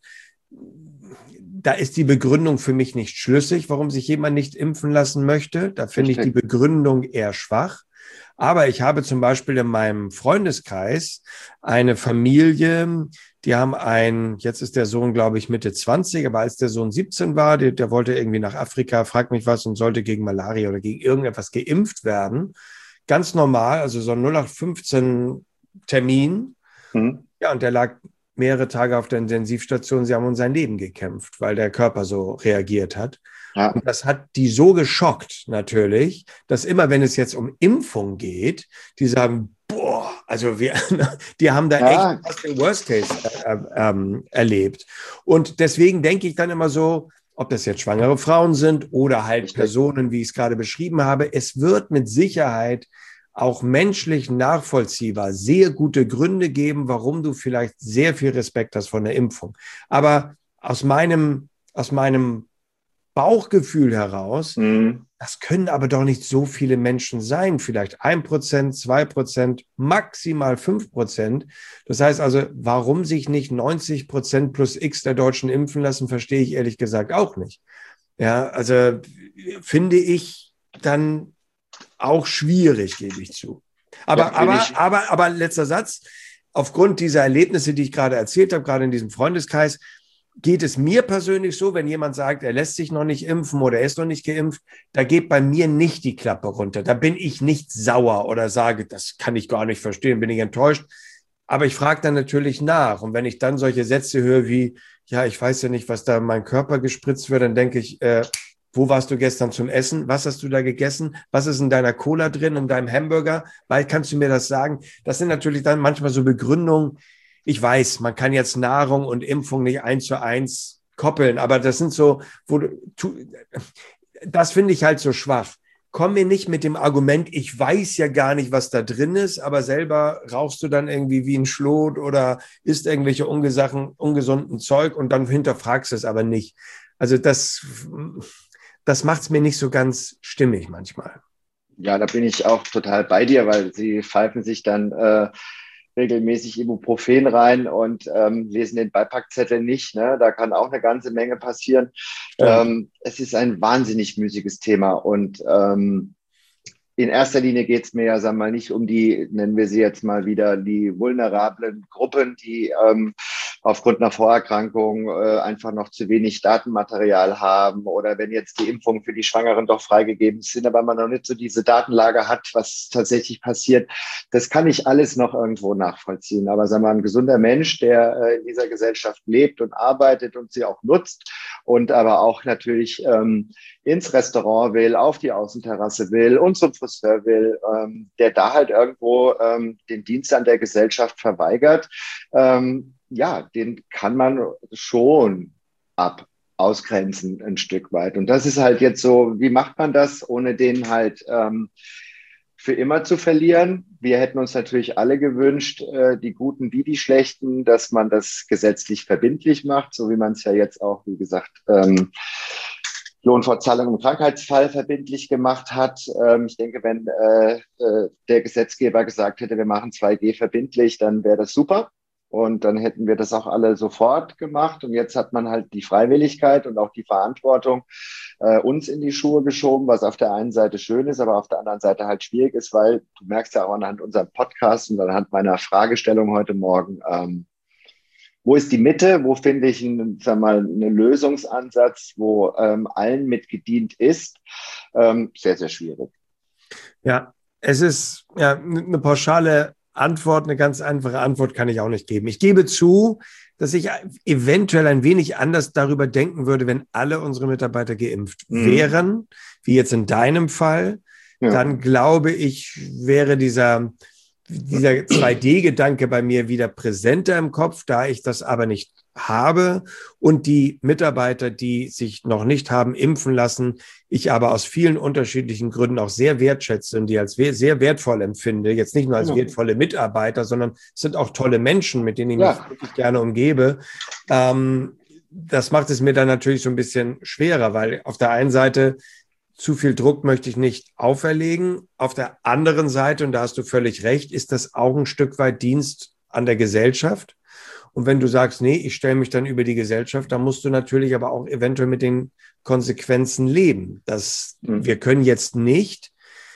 da ist die Begründung für mich nicht schlüssig, warum sich jemand nicht impfen lassen möchte. Da finde ich die Begründung eher schwach. Aber ich habe zum Beispiel in meinem Freundeskreis eine Familie, die haben jetzt ist der Sohn, glaube ich, Mitte 20, aber als der Sohn 17 war, der wollte irgendwie nach Afrika, frag mich was, und sollte gegen Malaria oder gegen irgendetwas geimpft werden. Ganz normal, also so ein 0815 Termin. Ja, und der lag mehrere Tage auf der Intensivstation. Sie haben um sein Leben gekämpft, weil der Körper so reagiert hat. Ja. Und das hat die so geschockt natürlich, dass immer, wenn es jetzt um Impfung geht, die sagen, boah, also die haben da echt fast den Worst Case erlebt. Und deswegen denke ich dann immer so, ob das jetzt schwangere Frauen sind oder halt Personen, wie ich es gerade beschrieben habe, es wird mit Sicherheit auch menschlich nachvollziehbar sehr gute Gründe geben, warum du vielleicht sehr viel Respekt hast von der Impfung. Aber aus meinem Bauchgefühl heraus das können aber doch nicht so viele Menschen sein. Vielleicht 1%, 2%, maximal 5%. Das heißt also, warum sich nicht 90% plus X der Deutschen impfen lassen, verstehe ich ehrlich gesagt auch nicht. Ja, also finde ich dann auch schwierig, gebe ich zu. Aber letzter Satz. Aufgrund dieser Erlebnisse, die ich gerade erzählt habe, gerade in diesem Freundeskreis, geht es mir persönlich so, wenn jemand sagt, er lässt sich noch nicht impfen oder er ist noch nicht geimpft, da geht bei mir nicht die Klappe runter. Da bin ich nicht sauer oder sage, das kann ich gar nicht verstehen, bin ich enttäuscht. Aber ich frage dann natürlich nach. Und wenn ich dann solche Sätze höre wie, ja, ich weiß ja nicht, was da in meinen Körper gespritzt wird, dann denke ich, wo warst du gestern zum Essen? Was hast du da gegessen? Was ist in deiner Cola drin, in deinem Hamburger? Weil kannst du mir das sagen? Das sind natürlich dann manchmal so Begründungen. Ich weiß, man kann jetzt Nahrung und Impfung nicht 1:1 koppeln, aber das sind so, das finde ich halt so schwach. Komm mir nicht mit dem Argument, ich weiß ja gar nicht, was da drin ist, aber selber rauchst du dann irgendwie wie ein Schlot oder isst irgendwelche ungesunden Zeug und dann hinterfragst du es aber nicht. Also das macht es mir nicht so ganz stimmig manchmal. Ja, da bin ich auch total bei dir, weil sie pfeifen sich dann regelmäßig Ibuprofen rein und lesen den Beipackzettel nicht. Ne? Da kann auch eine ganze Menge passieren. Es ist ein wahnsinnig müßiges Thema und in erster Linie geht es mir ja, sagen wir mal, nicht um die, nennen wir sie jetzt mal wieder, die vulnerablen Gruppen, die aufgrund einer Vorerkrankung einfach noch zu wenig Datenmaterial haben oder wenn jetzt die Impfungen für die Schwangeren doch freigegeben sind, aber man noch nicht so diese Datenlage hat, was tatsächlich passiert. Das kann ich alles noch irgendwo nachvollziehen. Aber sagen wir mal, ein gesunder Mensch, der in dieser Gesellschaft lebt und arbeitet und sie auch nutzt und aber auch natürlich ins Restaurant will, auf die Außenterrasse will und zum Friseur will, der da halt irgendwo den Dienst an der Gesellschaft verweigert, ja, den kann man schon ausgrenzen ein Stück weit. Und das ist halt jetzt so, wie macht man das, ohne den halt für immer zu verlieren? Wir hätten uns natürlich alle gewünscht, die Guten wie die Schlechten, dass man das gesetzlich verbindlich macht, so wie man es ja jetzt auch, wie gesagt, Lohnfortzahlung im Krankheitsfall verbindlich gemacht hat. Ich denke, wenn der Gesetzgeber gesagt hätte, wir machen 2G verbindlich, dann wäre das super. Und dann hätten wir das auch alle sofort gemacht. Und jetzt hat man halt die Freiwilligkeit und auch die Verantwortung uns in die Schuhe geschoben, was auf der einen Seite schön ist, aber auf der anderen Seite halt schwierig ist, weil du merkst ja auch anhand unserem Podcast und anhand meiner Fragestellung heute Morgen, wo ist die Mitte? Wo finde ich einen Lösungsansatz, wo allen mitgedient ist? Sehr, sehr schwierig. Ja, es ist ja eine pauschale Antwort, eine ganz einfache Antwort kann ich auch nicht geben. Ich gebe zu, dass ich eventuell ein wenig anders darüber denken würde, wenn alle unsere Mitarbeiter geimpft wären, wie jetzt in deinem Fall. Ja. Dann glaube ich, wäre dieser 2D-Gedanke bei mir wieder präsenter im Kopf, da ich das aber nicht habe und die Mitarbeiter, die sich noch nicht haben impfen lassen, ich aber aus vielen unterschiedlichen Gründen auch sehr wertschätze und die als sehr wertvoll empfinde, jetzt nicht nur als wertvolle Mitarbeiter, sondern es sind auch tolle Menschen, mit denen ich mich wirklich gerne umgebe. Das macht es mir dann natürlich so ein bisschen schwerer, weil auf der einen Seite zu viel Druck möchte ich nicht auferlegen. Auf der anderen Seite, und da hast du völlig recht, ist das auch ein Stück weit Dienst an der Gesellschaft. Und wenn du sagst, nee, ich stelle mich dann über die Gesellschaft, dann musst du natürlich aber auch eventuell mit den Konsequenzen leben. Wir können jetzt nicht,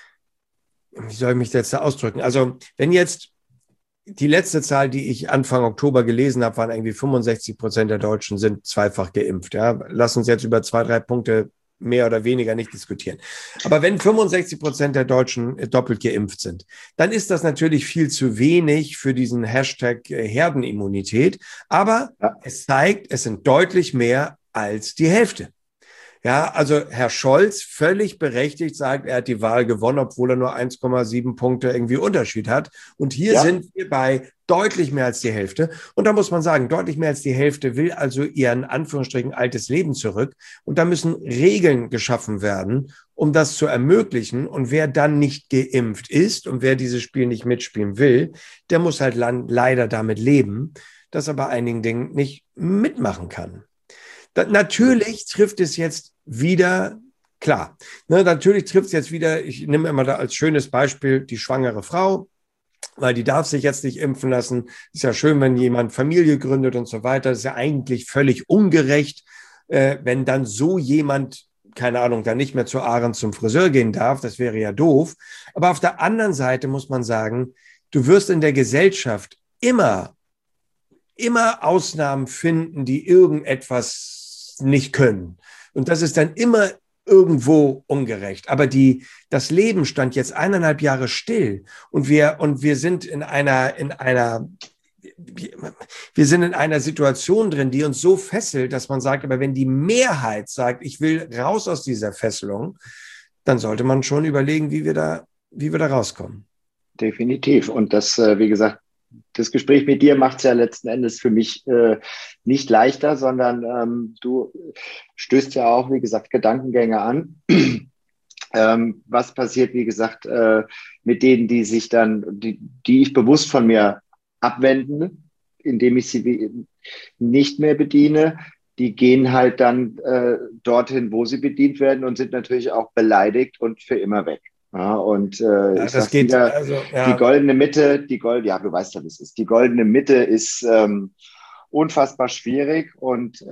wie soll ich mich jetzt da ausdrücken? Also wenn jetzt die letzte Zahl, die ich Anfang Oktober gelesen habe, waren irgendwie 65% der Deutschen sind zweifach geimpft. Ja? Lass uns jetzt über 2-3 Punkte mehr oder weniger nicht diskutieren. Aber wenn 65% der Deutschen doppelt geimpft sind, dann ist das natürlich viel zu wenig für diesen Hashtag Herdenimmunität. Aber es zeigt, es sind deutlich mehr als die Hälfte. Ja, also Herr Scholz völlig berechtigt sagt, er hat die Wahl gewonnen, obwohl er nur 1,7 Punkte irgendwie Unterschied hat. Und hier sind wir bei deutlich mehr als die Hälfte. Und da muss man sagen, deutlich mehr als die Hälfte will also ihr in Anführungsstrichen altes Leben zurück. Und da müssen Regeln geschaffen werden, um das zu ermöglichen. Und wer dann nicht geimpft ist und wer dieses Spiel nicht mitspielen will, der muss halt leider damit leben, dass er bei einigen Dingen nicht mitmachen kann. Natürlich trifft es jetzt wieder klar. Ne, natürlich trifft es jetzt wieder, ich nehme immer da als schönes Beispiel die schwangere Frau, weil die darf sich jetzt nicht impfen lassen. Ist ja schön, wenn jemand Familie gründet und so weiter. Ist ja eigentlich völlig ungerecht, wenn dann so jemand, keine Ahnung, dann nicht mehr zu Arendt zum Friseur gehen darf. Das wäre ja doof. Aber auf der anderen Seite muss man sagen, du wirst in der Gesellschaft immer Ausnahmen finden, die irgendetwas nicht können. Und das ist dann immer irgendwo ungerecht. Aber das Leben stand jetzt 1,5 Jahre still und wir sind in einer Situation drin, die uns so fesselt, dass man sagt, aber wenn die Mehrheit sagt, ich will raus aus dieser Fesselung, dann sollte man schon überlegen, wie wir da rauskommen. Definitiv. Und das, wie gesagt, das Gespräch mit dir macht es ja letzten Endes für mich nicht leichter, sondern du stößt ja auch, wie gesagt, Gedankengänge an. Was passiert, wie gesagt, mit denen, die sich dann, die ich bewusst von mir abwende, indem ich sie nicht mehr bediene, die gehen halt dann dorthin, wo sie bedient werden und sind natürlich auch beleidigt und für immer weg. Ja, und ich sag's wieder, die goldene Mitte, ja, du weißt ja, wie es ist. Die goldene Mitte ist unfassbar schwierig und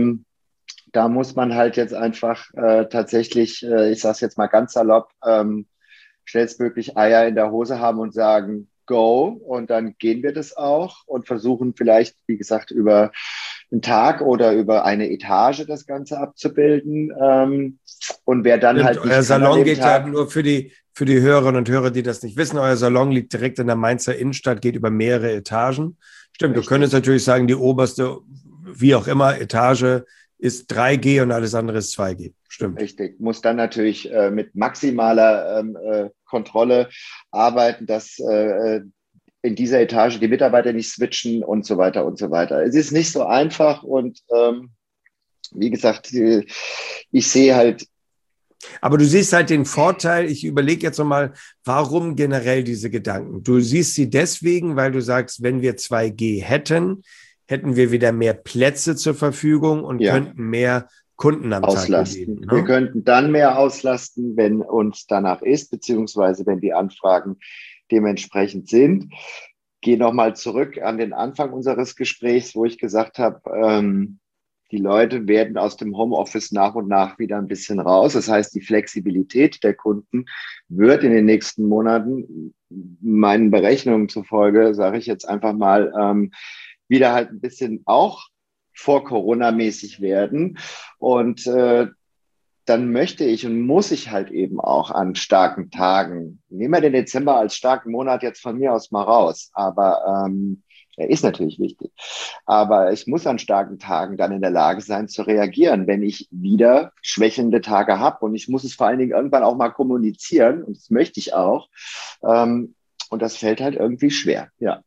da muss man halt jetzt einfach tatsächlich, ich sag's jetzt mal ganz salopp, schnellstmöglich Eier in der Hose haben und sagen, go, und dann gehen wir das auch und versuchen vielleicht, wie gesagt, über einen Tag oder über eine Etage das Ganze abzubilden. Und wer dann halt nicht euer Salon geht Tag, ja nur für die Hörerinnen und Hörer, die das nicht wissen. Euer Salon liegt direkt in der Mainzer Innenstadt, geht über mehrere Etagen. Stimmt, richtig. Du könntest natürlich sagen, die oberste, wie auch immer, Etage ist 3G und alles andere ist 2G. Stimmt. Richtig. Muss dann natürlich mit maximaler Kontrolle arbeiten, dass in dieser Etage die Mitarbeiter nicht switchen und so weiter und so weiter. Es ist nicht so einfach und wie gesagt, ich sehe halt. Aber du siehst halt den Vorteil, ich überlege jetzt nochmal, warum generell diese Gedanken? Du siehst sie deswegen, weil du sagst, wenn wir 2G hätten wir wieder mehr Plätze zur Verfügung und könnten mehr Kunden am Tag bedienen, ne? Wir könnten dann mehr auslasten, wenn uns danach ist, beziehungsweise wenn die Anfragen dementsprechend sind. Gehe nochmal zurück an den Anfang unseres Gesprächs, wo ich gesagt habe, die Leute werden aus dem Homeoffice nach und nach wieder ein bisschen raus. Das heißt, die Flexibilität der Kunden wird in den nächsten Monaten, meinen Berechnungen zufolge, sage ich jetzt einfach mal, wieder halt ein bisschen auch vor Corona-mäßig werden. Und dann möchte ich und muss ich halt eben auch an starken Tagen, nehmen wir den Dezember als starken Monat jetzt von mir aus mal raus, aber er ist natürlich wichtig. Aber ich muss an starken Tagen dann in der Lage sein zu reagieren, wenn ich wieder schwächelnde Tage habe. Und ich muss es vor allen Dingen irgendwann auch mal kommunizieren. Und das möchte ich auch. Und das fällt halt irgendwie schwer, ja.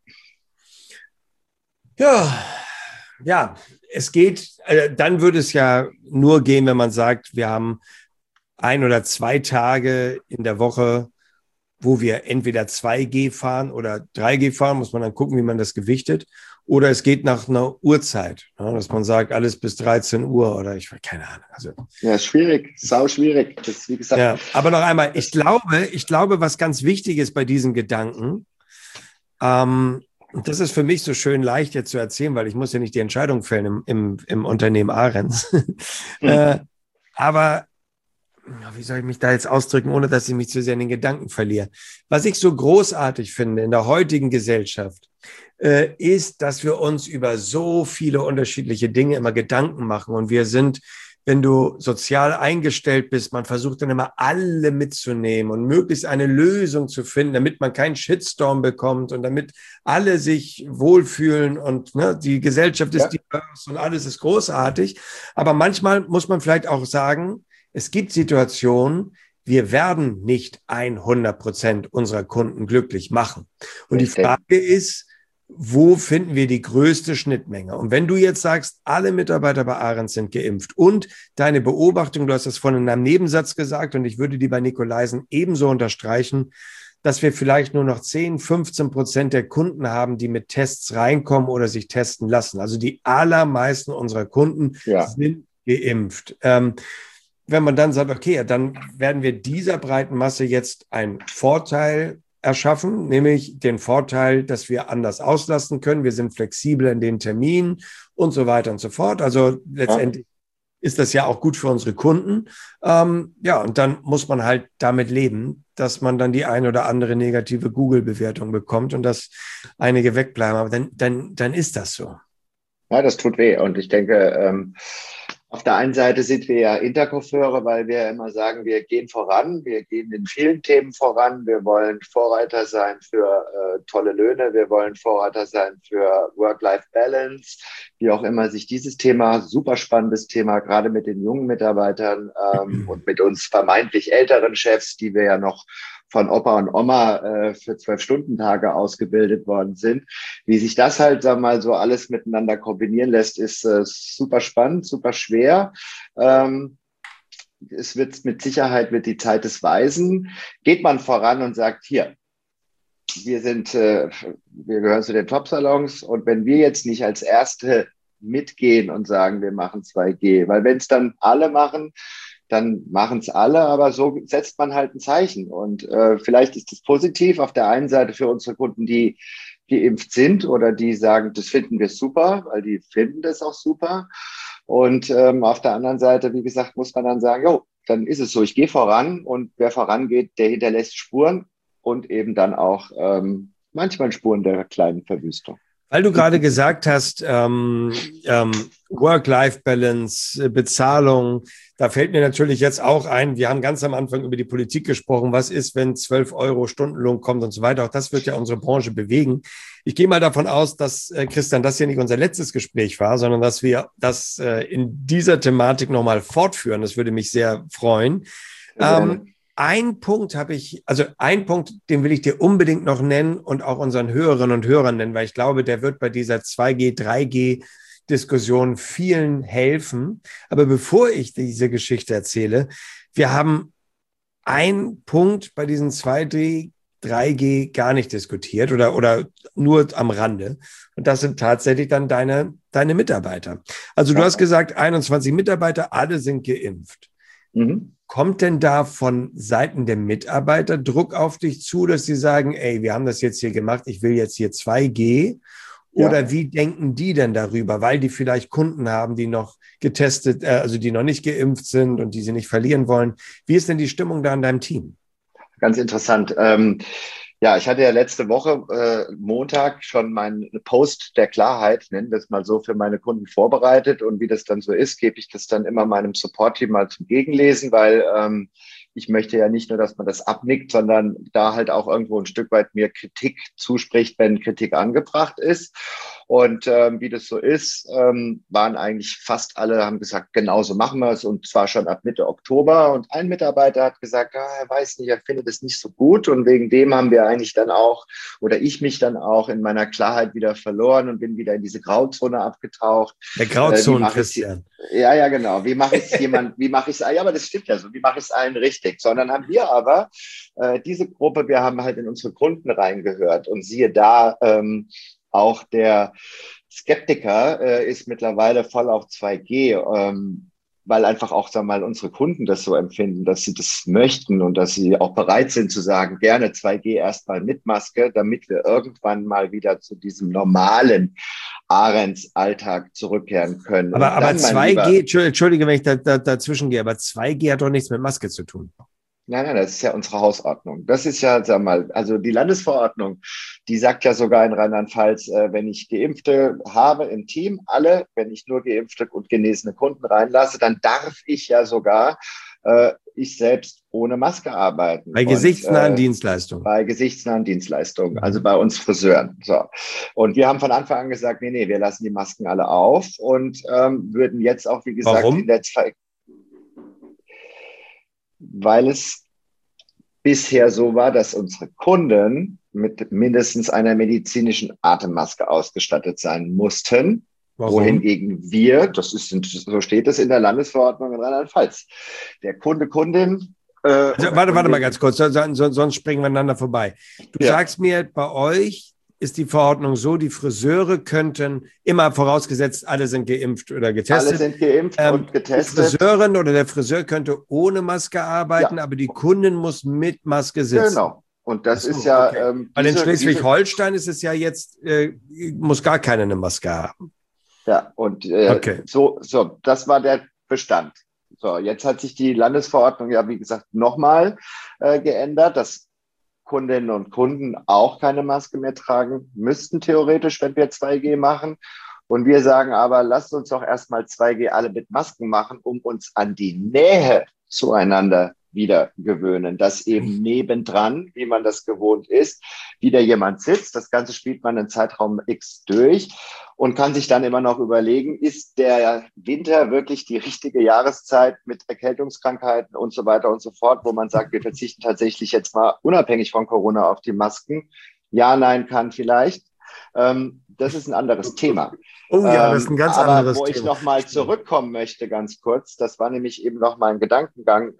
Ja, es geht, dann würde es ja nur gehen, wenn man sagt, wir haben 1 oder 2 Tage in der Woche, wo wir entweder 2G fahren oder 3G fahren, muss man dann gucken, wie man das gewichtet. Oder es geht nach einer Uhrzeit, dass man sagt, alles bis 13 Uhr oder ich weiß keine Ahnung. Also, ja, ist schwierig, sau schwierig. Das, wie gesagt, ja, aber noch einmal, ich glaube, was ganz wichtig ist bei diesen Gedanken, und das ist für mich so schön leicht jetzt zu erzählen, weil ich muss ja nicht die Entscheidung fällen im Unternehmen Ahrens. Aber wie soll ich mich da jetzt ausdrücken, ohne dass ich mich zu sehr in den Gedanken verliere? Was ich so großartig finde in der heutigen Gesellschaft, ist, dass wir uns über so viele unterschiedliche Dinge immer Gedanken machen. Und wir sind, wenn du sozial eingestellt bist, man versucht dann immer alle mitzunehmen und möglichst eine Lösung zu finden, damit man keinen Shitstorm bekommt und damit alle sich wohlfühlen und die Gesellschaft ist divers und alles ist großartig. Aber manchmal muss man vielleicht auch sagen, es gibt Situationen, wir werden nicht 100% unserer Kunden glücklich machen. Und die Frage ist, wo finden wir die größte Schnittmenge? Und wenn du jetzt sagst, alle Mitarbeiter bei Ahrens sind geimpft und deine Beobachtung, du hast das vorhin in einem Nebensatz gesagt und ich würde die bei Nikolaisen ebenso unterstreichen, dass wir vielleicht nur noch 10-15% der Kunden haben, die mit Tests reinkommen oder sich testen lassen. Also die allermeisten unserer Kunden sind geimpft. wenn man dann sagt, okay, dann werden wir dieser breiten Masse jetzt einen Vorteil erschaffen, nämlich den Vorteil, dass wir anders auslasten können. Wir sind flexibel in den Terminen und so weiter und so fort. Also letztendlich ist das ja auch gut für unsere Kunden. Ja, und dann muss man halt damit leben, dass man dann die ein oder andere negative Google-Bewertung bekommt und dass einige wegbleiben. Aber dann ist das so. Ja, das tut weh. Und ich denke, auf der einen Seite sind wir ja Interkopfeure, weil wir immer sagen, wir gehen voran, wir gehen in vielen Themen voran, wir wollen Vorreiter sein für tolle Löhne, wir wollen Vorreiter sein für Work-Life-Balance, wie auch immer sich dieses Thema, super spannendes Thema, gerade mit den jungen Mitarbeitern und mit uns vermeintlich älteren Chefs, die wir ja noch von Opa und Oma für 12-Stunden-Tage ausgebildet worden sind. Wie sich das halt, sag mal, so alles miteinander kombinieren lässt, ist super spannend, super schwer. Es wird mit Sicherheit die Zeit des Weisen. Geht man voran und sagt, hier, wir gehören zu den Top-Salons und wenn wir jetzt nicht als Erste mitgehen und sagen, wir machen 2G, weil wenn es dann alle machen, dann machen es alle, aber so setzt man halt ein Zeichen. Und vielleicht ist es positiv auf der einen Seite für unsere Kunden, die geimpft sind oder die sagen, das finden wir super, weil die finden das auch super. Und auf der anderen Seite, wie gesagt, muss man dann sagen, jo, dann ist es so, ich gehe voran und wer vorangeht, der hinterlässt Spuren und eben dann auch manchmal Spuren der kleinen Verwüstung. Weil du gerade gesagt hast, Work-Life-Balance, Bezahlung, da fällt mir natürlich jetzt auch ein, wir haben ganz am Anfang über die Politik gesprochen, was ist, wenn 12 Euro Stundenlohn kommt und so weiter. Auch das wird ja unsere Branche bewegen. Ich gehe mal davon aus, dass, Christian, das hier nicht unser letztes Gespräch war, sondern dass wir das in dieser Thematik nochmal fortführen. Das würde mich sehr freuen. Ein Punkt, den will ich dir unbedingt noch nennen und auch unseren Hörerinnen und Hörern nennen, weil ich glaube, der wird bei dieser 2G, 3G-Diskussion vielen helfen. Aber bevor ich diese Geschichte erzähle, wir haben einen Punkt bei diesen 2G, 3G gar nicht diskutiert oder nur am Rande. Und das sind tatsächlich dann deine Mitarbeiter. Also du hast gesagt, 21 Mitarbeiter, alle sind geimpft. Mhm. Kommt denn da von Seiten der Mitarbeiter Druck auf dich zu, dass sie sagen, ey, wir haben das jetzt hier gemacht, ich will jetzt hier 2G? Oder wie denken die denn darüber? Weil die vielleicht Kunden haben, die noch getestet, also die noch nicht geimpft sind und die sie nicht verlieren wollen. Wie ist denn die Stimmung da in deinem Team? Ganz interessant. Ja, ich hatte ja letzte Woche Montag schon meinen Post der Klarheit, nennen wir es mal so, für meine Kunden vorbereitet. Und wie das dann so ist, gebe ich das dann immer meinem Support-Team mal zum Gegenlesen, weil ich möchte ja nicht nur, dass man das abnickt, sondern da halt auch irgendwo ein Stück weit mir Kritik zuspricht, wenn Kritik angebracht ist. Und wie das so ist, waren eigentlich fast alle, haben gesagt, genauso machen wir es und zwar schon ab Mitte Oktober. Und ein Mitarbeiter hat gesagt, er weiß nicht, er findet es nicht so gut und wegen dem haben wir eigentlich dann auch oder ich mich dann auch in meiner Klarheit wieder verloren und bin wieder in diese Grauzone abgetaucht. Der Grauzonen, Christian. Ja, genau. Wie mache ich es, ja, aber das stimmt ja so, wie mache ich es allen richtig? Sondern haben wir aber diese Gruppe, wir haben halt in unsere Kunden reingehört und siehe da, auch der Skeptiker ist mittlerweile voll auf 2G, weil einfach auch, sagen wir mal, unsere Kunden das so empfinden, dass sie das möchten und dass sie auch bereit sind zu sagen, gerne 2G erstmal mit Maske, damit wir irgendwann mal wieder zu diesem normalen Ahrens-Alltag zurückkehren können. Aber 2G, Entschuldige, wenn ich dazwischen gehe, aber 2G hat doch nichts mit Maske zu tun. Nein, das ist ja unsere Hausordnung. Das ist ja, sag mal, also die Landesverordnung, die sagt ja sogar in Rheinland-Pfalz, wenn ich Geimpfte habe im Team, alle, wenn ich nur geimpfte und genesene Kunden reinlasse, dann darf ich ja sogar ich selbst ohne Maske arbeiten. Bei gesichtsnahen Dienstleistungen. Bei gesichtsnahen Dienstleistungen, also bei uns Friseuren. So. Und wir haben von Anfang an gesagt, nee, wir lassen die Masken alle auf und würden jetzt auch, wie gesagt, Warum? in der weil es bisher so war, dass unsere Kunden mit mindestens einer medizinischen Atemmaske ausgestattet sein mussten. Warum? Wohingegen wir, so steht es in der Landesverordnung in Rheinland-Pfalz, der Kundin. Also, warte mal ganz kurz, sonst springen wir einander vorbei. Du sagst mir, bei euch ist die Verordnung so, die Friseure könnten, immer vorausgesetzt, alle sind geimpft oder getestet. Alle sind geimpft und getestet. Die Friseurin oder der Friseur könnte ohne Maske arbeiten, aber die Kundin muss mit Maske sitzen. Genau. Und das ist ja... Okay. Weil in Schleswig-Holstein ist es ja jetzt, muss gar keiner eine Maske haben. Ja, und so, das war der Bestand. So, jetzt hat sich die Landesverordnung ja, wie gesagt, nochmal geändert, dass Kundinnen und Kunden auch keine Maske mehr tragen müssten, theoretisch, wenn wir 2G machen. Und wir sagen aber, lasst uns doch erstmal 2G alle mit Masken machen, um uns an die Nähe zueinander wieder gewöhnen, dass eben nebendran, wie man das gewohnt ist, wieder jemand sitzt. Das Ganze spielt man in Zeitraum X durch und kann sich dann immer noch überlegen, ist der Winter wirklich die richtige Jahreszeit mit Erkältungskrankheiten und so weiter und so fort, wo man sagt, wir verzichten tatsächlich jetzt mal unabhängig von Corona auf die Masken. Ja, nein, kann vielleicht. Das ist ein anderes Thema. Oh ja, das ist ein ganz anderes Thema. Wo ich nochmal zurückkommen möchte, ganz kurz, das war nämlich eben noch mal ein Gedankengang.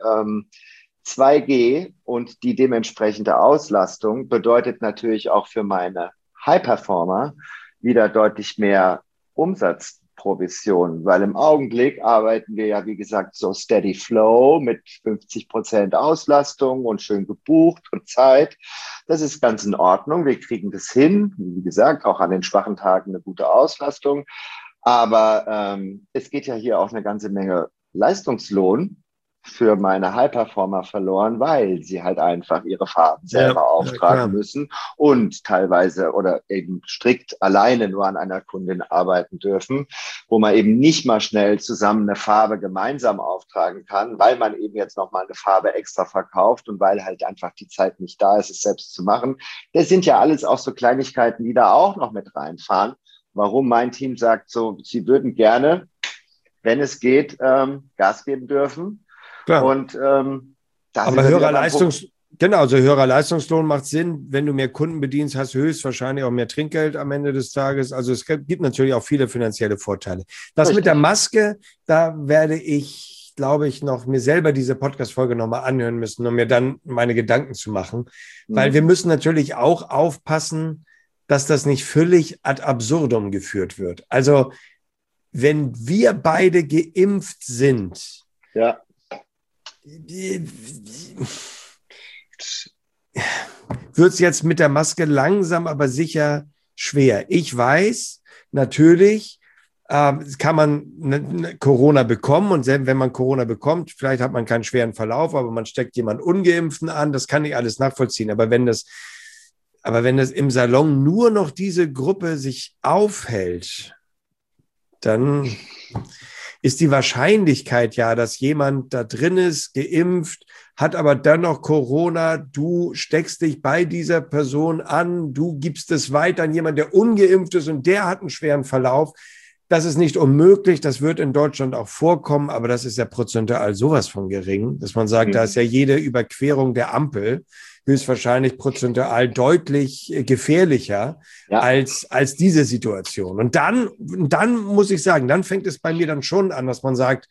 2G und die dementsprechende Auslastung bedeutet natürlich auch für meine High-Performer wieder deutlich mehr Umsatzprovision, weil im Augenblick arbeiten wir ja, wie gesagt, so steady flow mit 50% Auslastung und schön gebucht und Zeit. Das ist ganz in Ordnung. Wir kriegen das hin. Wie gesagt, auch an den schwachen Tagen eine gute Auslastung. Aber es geht ja hier auch eine ganze Menge Leistungslohn für meine High-Performer verloren, weil sie halt einfach ihre Farben selber auftragen müssen und teilweise oder eben strikt alleine nur an einer Kundin arbeiten dürfen, wo man eben nicht mal schnell zusammen eine Farbe gemeinsam auftragen kann, weil man eben jetzt nochmal eine Farbe extra verkauft und weil halt einfach die Zeit nicht da ist, es selbst zu machen. Das sind ja alles auch so Kleinigkeiten, die da auch noch mit reinfahren. Warum mein Team sagt so, sie würden gerne, wenn es geht, Gas geben dürfen. Klar. Und aber höherer Leistungslohn macht Sinn. Wenn du mehr Kunden bedienst, hast du höchstwahrscheinlich auch mehr Trinkgeld am Ende des Tages. Also es gibt natürlich auch viele finanzielle Vorteile. Das mit der Maske, da werde ich, glaube ich, noch mir selber diese Podcast-Folge nochmal anhören müssen, um mir dann meine Gedanken zu machen. Weil wir müssen natürlich auch aufpassen, dass das nicht völlig ad absurdum geführt wird. Also wenn wir beide geimpft sind, ja, wird es jetzt mit der Maske langsam, aber sicher schwer. Ich weiß, natürlich kann man Corona bekommen und selbst wenn man Corona bekommt, vielleicht hat man keinen schweren Verlauf, aber man steckt jemanden Ungeimpften an, das kann ich alles nachvollziehen. Aber wenn das im Salon nur noch diese Gruppe sich aufhält, dann ist die Wahrscheinlichkeit ja, dass jemand da drin ist, geimpft, hat aber dann noch Corona, du steckst dich bei dieser Person an, du gibst es weiter an jemanden, der ungeimpft ist und der hat einen schweren Verlauf. Das ist nicht unmöglich, das wird in Deutschland auch vorkommen, aber das ist ja prozentual sowas von gering, dass man sagt, da ist ja jede Überquerung der Ampel höchstwahrscheinlich prozentual deutlich gefährlicher als diese Situation. Und dann muss ich sagen, dann fängt es bei mir dann schon an, dass man sagt,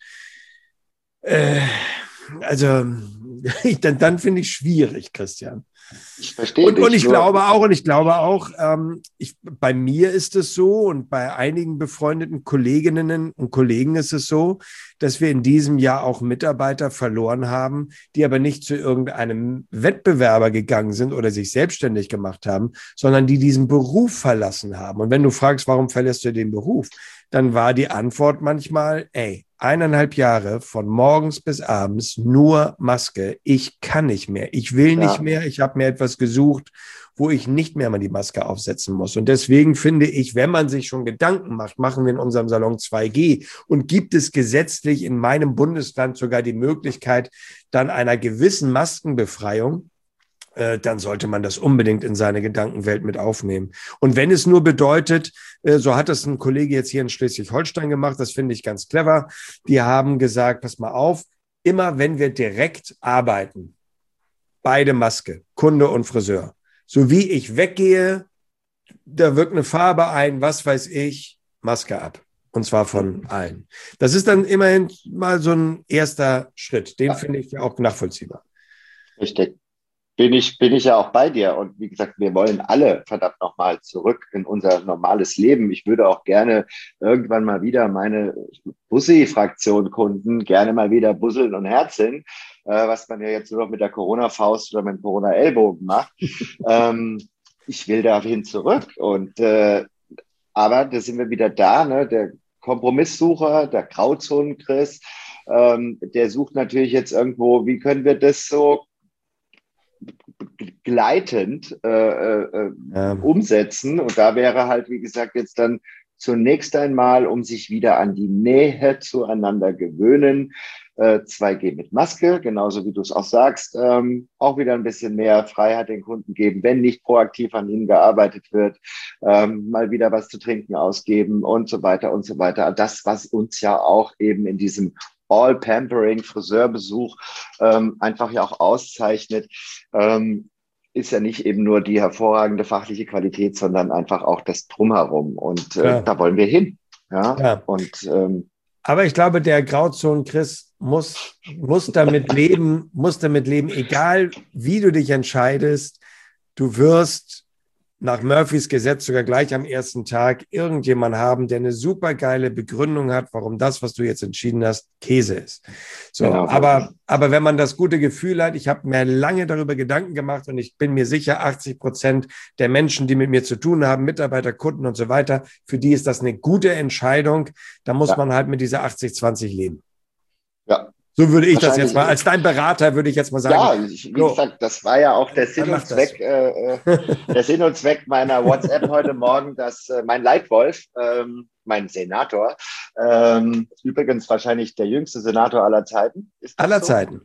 dann finde ich schwierig, Christian. Ich verstehe und ich glaube auch, bei mir ist es so und bei einigen befreundeten Kolleginnen und Kollegen ist es so, dass wir in diesem Jahr auch Mitarbeiter verloren haben, die aber nicht zu irgendeinem Wettbewerber gegangen sind oder sich selbstständig gemacht haben, sondern die diesen Beruf verlassen haben. Und wenn du fragst, warum verlässt du den Beruf, dann war die Antwort manchmal, 1,5 Jahre von morgens bis abends nur Maske. Ich kann nicht mehr. Ich will nicht mehr. Ich habe mir etwas gesucht, wo ich nicht mehr mal die Maske aufsetzen muss. Und deswegen finde ich, wenn man sich schon Gedanken macht, machen wir in unserem Salon 2G und gibt es gesetzlich in meinem Bundesland sogar die Möglichkeit dann einer gewissen Maskenbefreiung, dann sollte man das unbedingt in seine Gedankenwelt mit aufnehmen. Und wenn es nur bedeutet, so hat es ein Kollege jetzt hier in Schleswig-Holstein gemacht, das finde ich ganz clever, die haben gesagt, pass mal auf, immer wenn wir direkt arbeiten, beide Maske, Kunde und Friseur, so wie ich weggehe, da wirkt eine Farbe ein, was weiß ich, Maske ab. Und zwar von allen. Das ist dann immerhin mal so ein erster Schritt. Den finde ich ja auch nachvollziehbar. Richtig. bin ich ja auch bei dir. Und wie gesagt, wir wollen alle verdammt nochmal zurück in unser normales Leben. Ich würde auch gerne irgendwann mal wieder meine Bussi-Fraktion-Kunden gerne mal wieder busseln und herzeln, was man ja jetzt nur noch mit der Corona-Faust oder mit dem Corona-Ellbogen macht. Ich will dahin zurück. Aber da sind wir wieder da, ne? Der Kompromisssucher, der Grauzonen-Chris, der sucht natürlich jetzt irgendwo, wie können wir das so gleitend umsetzen. Und da wäre halt, wie gesagt, jetzt dann zunächst einmal, um sich wieder an die Nähe zueinander gewöhnen, 2G mit Maske, genauso wie du es auch sagst, auch wieder ein bisschen mehr Freiheit den Kunden geben, wenn nicht proaktiv an ihnen gearbeitet wird, mal wieder was zu trinken ausgeben und so weiter und so weiter. Das, was uns ja auch eben in diesem All-Pampering, Friseurbesuch einfach ja auch auszeichnet, ist ja nicht eben nur die hervorragende fachliche Qualität, sondern einfach auch das Drumherum. Und da wollen wir hin. Ja. Und aber ich glaube, der Grauzonen-Chris muss damit leben, egal wie du dich entscheidest, du wirst nach Murphys Gesetz sogar gleich am ersten Tag irgendjemand haben, der eine super geile Begründung hat, warum das, was du jetzt entschieden hast, Käse ist. So, genau. Aber wenn man das gute Gefühl hat, ich habe mir lange darüber Gedanken gemacht und ich bin mir sicher, 80% der Menschen, die mit mir zu tun haben, Mitarbeiter, Kunden und so weiter, für die ist das eine gute Entscheidung. Da muss man halt mit dieser 80-20 leben. Ja. So würde ich das jetzt mal, als dein Berater würde ich jetzt mal sagen. Ja, wie gesagt, das war ja auch der Sinn und Zweck, der Sinn und Zweck meiner WhatsApp heute Morgen, dass mein Leitwolf, mein Senator, übrigens wahrscheinlich der jüngste Senator aller Zeiten. Ist das aller so? Zeiten.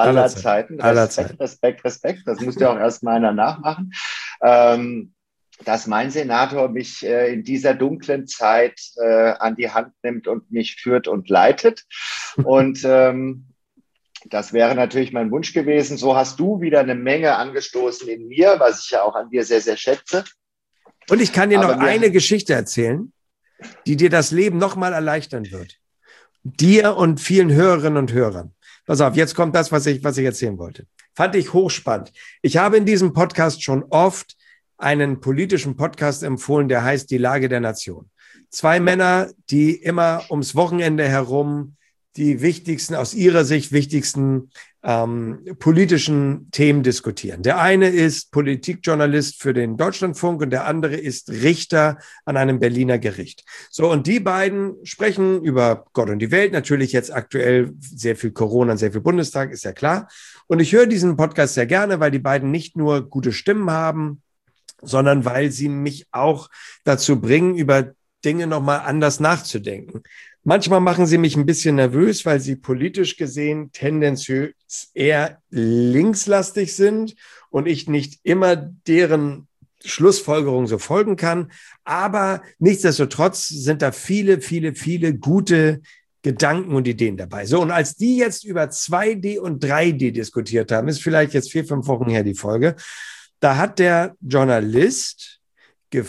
Respekt. Das muss ja auch erstmal einer nachmachen. Dass mein Senator mich in dieser dunklen Zeit an die Hand nimmt und mich führt und leitet. Und das wäre natürlich mein Wunsch gewesen. So hast du wieder eine Menge angestoßen in mir, was ich ja auch an dir sehr, sehr schätze. Und ich kann dir noch eine Geschichte erzählen, die dir das Leben nochmal erleichtern wird. Dir und vielen Hörerinnen und Hörern. Pass auf, jetzt kommt das, was ich erzählen wollte. Fand ich hochspannend. Ich habe in diesem Podcast schon oft einen politischen Podcast empfohlen, der heißt Die Lage der Nation. 2 Männer, die immer ums Wochenende herum die wichtigsten, aus ihrer Sicht wichtigsten politischen Themen diskutieren. Der eine ist Politikjournalist für den Deutschlandfunk und der andere ist Richter an einem Berliner Gericht. So, und die beiden sprechen über Gott und die Welt, natürlich jetzt aktuell sehr viel Corona, sehr viel Bundestag, ist ja klar. Und ich höre diesen Podcast sehr gerne, weil die beiden nicht nur gute Stimmen haben, sondern weil sie mich auch dazu bringen, über Dinge nochmal anders nachzudenken. Manchmal machen sie mich ein bisschen nervös, weil sie politisch gesehen tendenziös eher linkslastig sind und ich nicht immer deren Schlussfolgerung so folgen kann. Aber nichtsdestotrotz sind da viele, viele, viele gute Gedanken und Ideen dabei. So, und als die jetzt über 2D und 3D diskutiert haben, ist vielleicht jetzt 4-5 Wochen her die Folge, da hat der Journalist den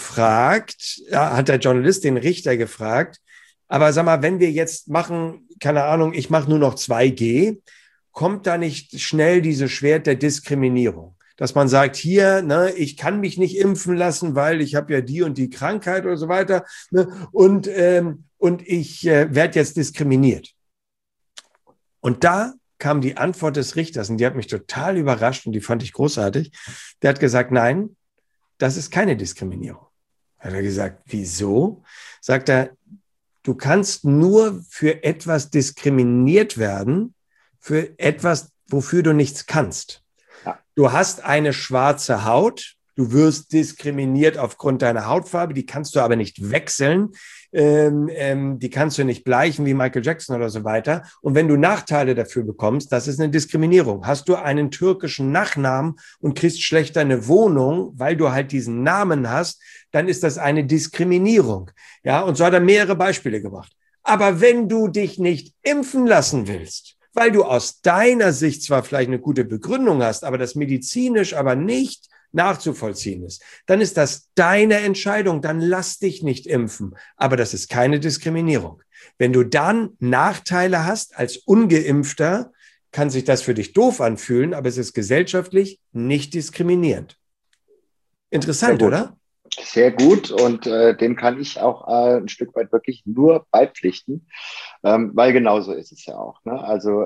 Richter gefragt, aber sag mal, wenn wir jetzt machen, keine Ahnung, ich mache nur noch 2G, kommt da nicht schnell dieses Schwert der Diskriminierung? Dass man sagt, hier, ne, ich kann mich nicht impfen lassen, weil ich habe ja die und die Krankheit oder so weiter, ne, und ich werde jetzt diskriminiert. Und da kam die Antwort des Richters und die hat mich total überrascht und die fand ich großartig. Der hat gesagt, nein, das ist keine Diskriminierung. Hat er gesagt, wieso? Sagt er, du kannst nur für etwas diskriminiert werden, für etwas, wofür du nichts kannst. Ja. Du hast eine schwarze Haut, du wirst diskriminiert aufgrund deiner Hautfarbe, die kannst du aber nicht wechseln, die kannst du nicht bleichen wie Michael Jackson oder so weiter. Und wenn du Nachteile dafür bekommst, das ist eine Diskriminierung. Hast du einen türkischen Nachnamen und kriegst schlechter eine Wohnung, weil du halt diesen Namen hast, dann ist das eine Diskriminierung. Ja, und so hat er mehrere Beispiele gemacht. Aber wenn du dich nicht impfen lassen willst, weil du aus deiner Sicht zwar vielleicht eine gute Begründung hast, aber das medizinisch aber nicht nachzuvollziehen ist, dann ist das deine Entscheidung, dann lass dich nicht impfen. Aber das ist keine Diskriminierung. Wenn du dann Nachteile hast als Ungeimpfter, kann sich das für dich doof anfühlen, aber es ist gesellschaftlich nicht diskriminierend. Interessant, oder? Sehr gut und dem kann ich auch ein Stück weit wirklich nur beipflichten, weil genauso ist es ja auch. Ne? Also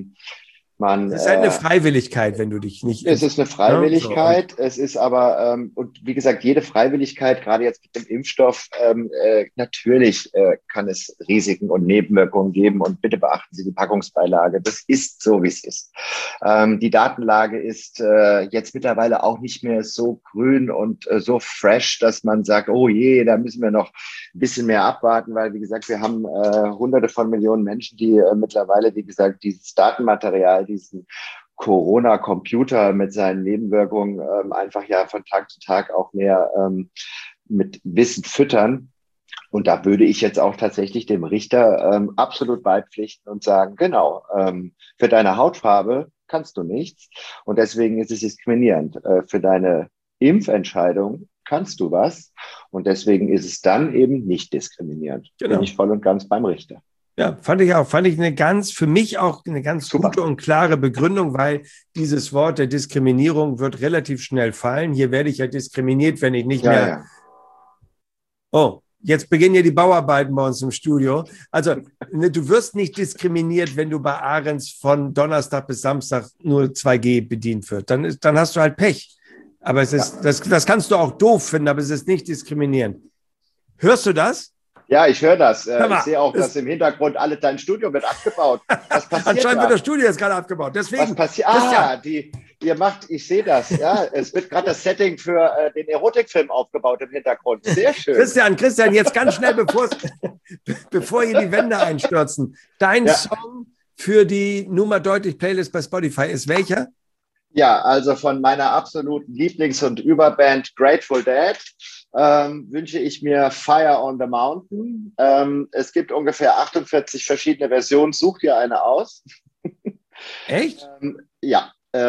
es ist halt eine Freiwilligkeit, wenn du dich nicht... Es ist eine Freiwilligkeit, ja, so. Es ist aber, und wie gesagt, jede Freiwilligkeit, gerade jetzt mit dem Impfstoff, natürlich kann es Risiken und Nebenwirkungen geben und bitte beachten Sie die Packungsbeilage. Das ist so, wie es ist. Die Datenlage ist jetzt mittlerweile auch nicht mehr so grün und so fresh, dass man sagt, oh je, da müssen wir noch ein bisschen mehr abwarten, weil, wie gesagt, wir haben Hunderte von Millionen Menschen, die mittlerweile, wie gesagt, dieses Datenmaterial, diesen Corona-Computer mit seinen Nebenwirkungen einfach ja von Tag zu Tag auch mehr mit Wissen füttern. Und da würde ich jetzt auch tatsächlich dem Richter absolut beipflichten und sagen, genau, für deine Hautfarbe kannst du nichts und deswegen ist es diskriminierend. Für deine Impfentscheidung kannst du was und deswegen ist es dann eben nicht diskriminierend. Genau. Bin ich voll und ganz beim Richter. Ja, fand ich für mich auch eine ganz Super. Gute und klare Begründung, weil dieses Wort der Diskriminierung wird relativ schnell fallen. Hier werde ich ja diskriminiert, wenn ich nicht mehr... Ja. Oh, jetzt beginnen ja die Bauarbeiten bei uns im Studio. Also du wirst nicht diskriminiert, wenn du bei Ahrens von Donnerstag bis Samstag nur 2G bedient wird. Dann hast du halt Pech. Aber es ist, das kannst du auch doof finden, aber es ist nicht diskriminierend. Hörst du das? Ja, ich höre das. Ich sehe auch, dass im Hintergrund dein Studio wird abgebaut. Was passiert? Anscheinend wird das Studio jetzt gerade abgebaut. Deswegen, was passiert? Ich sehe das. Ja, es wird gerade das Setting für den Erotikfilm aufgebaut im Hintergrund. Sehr schön. Christian, jetzt ganz schnell, bevor hier die Wände einstürzen. Dein Song für die Nummer deutlich Playlist bei Spotify ist welcher? Ja, also von meiner absoluten Lieblings- und Überband Grateful Dead wünsche ich mir Fire on the Mountain. Es gibt ungefähr 48 verschiedene Versionen. Such dir eine aus. Echt? Ja.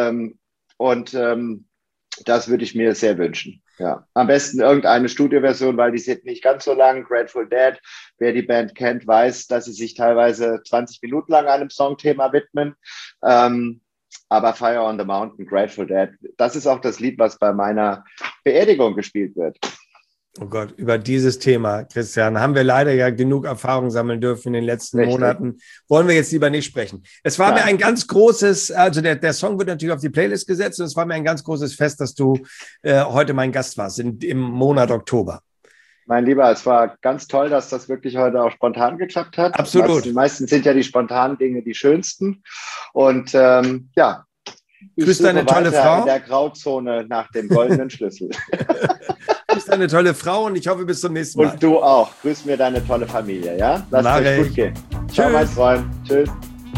Das würde ich mir sehr wünschen. Ja. Am besten irgendeine Studioversion, weil die sind nicht ganz so lang. Grateful Dead, wer die Band kennt, weiß, dass sie sich teilweise 20 Minuten lang einem Songthema widmen. Aber Fire on the Mountain, Grateful Dead, das ist auch das Lied, was bei meiner Beerdigung gespielt wird. Oh Gott, über dieses Thema, Christian, haben wir leider ja genug Erfahrung sammeln dürfen in den letzten Monaten. Wollen wir jetzt lieber nicht sprechen. Es war mir ein ganz großes, also der Song wird natürlich auf die Playlist gesetzt und es war mir ein ganz großes Fest, dass du heute mein Gast warst im Monat Oktober. Mein Lieber, es war ganz toll, dass das wirklich heute auch spontan geklappt hat. Absolut. Meistens sind ja die spontanen Dinge die schönsten. Und Grüß deine tolle Frau. In der Grauzone nach dem goldenen Schlüssel. Grüß deine tolle Frau und ich hoffe, bis zum nächsten Mal. Und du auch. Grüß mir deine tolle Familie, ja? Lasst euch gut gehen. Ciao, mein Freund. Tschüss.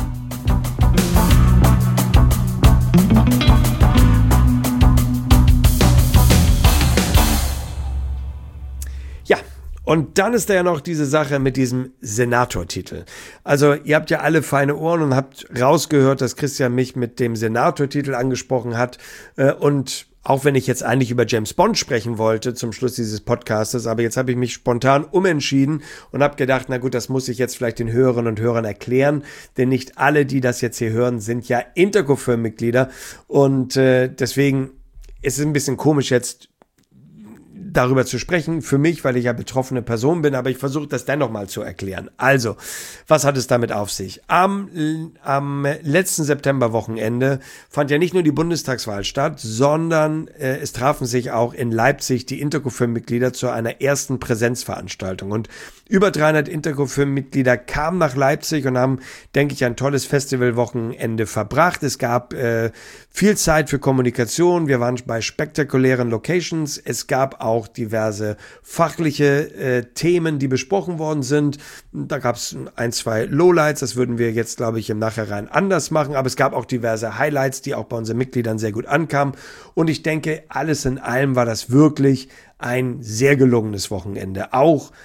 Ja, und dann ist da ja noch diese Sache mit diesem Senatortitel. Also ihr habt ja alle feine Ohren und habt rausgehört, dass Christian mich mit dem Senatortitel angesprochen hat und auch wenn ich jetzt eigentlich über James Bond sprechen wollte zum Schluss dieses Podcastes, aber jetzt habe ich mich spontan umentschieden und habe gedacht, na gut, das muss ich jetzt vielleicht den Hörerinnen und Hörern erklären, denn nicht alle, die das jetzt hier hören, sind ja Interco-Firmenmitglieder und deswegen ist es ein bisschen komisch jetzt darüber zu sprechen, für mich, weil ich ja betroffene Person bin, aber ich versuche das dennoch mal zu erklären. Also, was hat es damit auf sich? Am letzten Septemberwochenende fand ja nicht nur die Bundestagswahl statt, sondern es trafen sich auch in Leipzig die Interco-Firmenmitglieder zu einer ersten Präsenzveranstaltung und über 300 Interco-Firmenmitglieder kamen nach Leipzig und haben, denke ich, ein tolles Festivalwochenende verbracht. Es gab viel Zeit für Kommunikation. Wir waren bei spektakulären Locations. Es gab auch diverse fachliche Themen, die besprochen worden sind. Da gab es 1, 2 Lowlights. Das würden wir jetzt, glaube ich, im Nachhinein anders machen. Aber es gab auch diverse Highlights, die auch bei unseren Mitgliedern sehr gut ankamen. Und ich denke, alles in allem war das wirklich ein sehr gelungenes Wochenende. Auch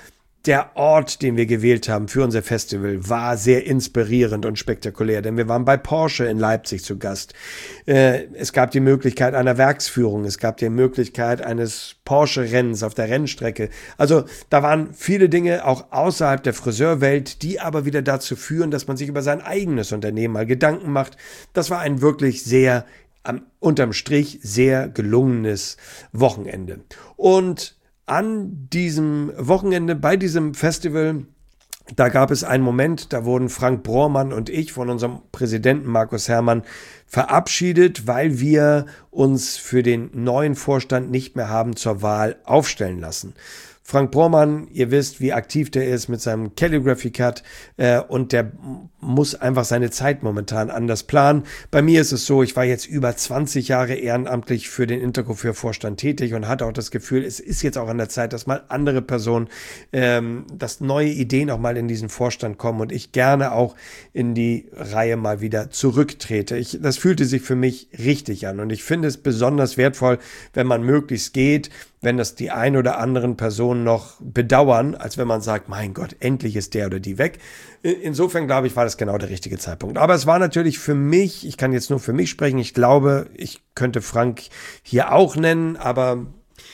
Der Ort, den wir gewählt haben für unser Festival, war sehr inspirierend und spektakulär, denn wir waren bei Porsche in Leipzig zu Gast. Es gab die Möglichkeit einer Werksführung, es gab die Möglichkeit eines Porsche-Rennens auf der Rennstrecke. Also da waren viele Dinge auch außerhalb der Friseurwelt, die aber wieder dazu führen, dass man sich über sein eigenes Unternehmen mal Gedanken macht. Das war ein wirklich sehr, unterm Strich, sehr gelungenes Wochenende. Und an diesem Wochenende, bei diesem Festival, da gab es einen Moment, da wurden Frank Brohrmann und ich von unserem Präsidenten Markus Herrmann verabschiedet, weil wir uns für den neuen Vorstand nicht mehr haben zur Wahl aufstellen lassen. Frank Brohrmann, ihr wisst, wie aktiv der ist mit seinem Calligraphy Cut und der muss einfach seine Zeit momentan anders planen. Bei mir ist es so, ich war jetzt über 20 Jahre ehrenamtlich für den Intercoiffeur-Vorstand tätig und hatte auch das Gefühl, es ist jetzt auch an der Zeit, dass mal andere Personen, dass neue Ideen auch mal in diesen Vorstand kommen und ich gerne auch in die Reihe mal wieder zurücktrete. Das fühlte sich für mich richtig an und ich finde es besonders wertvoll, wenn man möglichst geht, wenn das die ein oder anderen Personen noch bedauern, als wenn man sagt, mein Gott, endlich ist der oder die weg. Insofern glaube ich, war das genau der richtige Zeitpunkt. Aber es war natürlich für mich, ich kann jetzt nur für mich sprechen, ich glaube, ich könnte Frank hier auch nennen, aber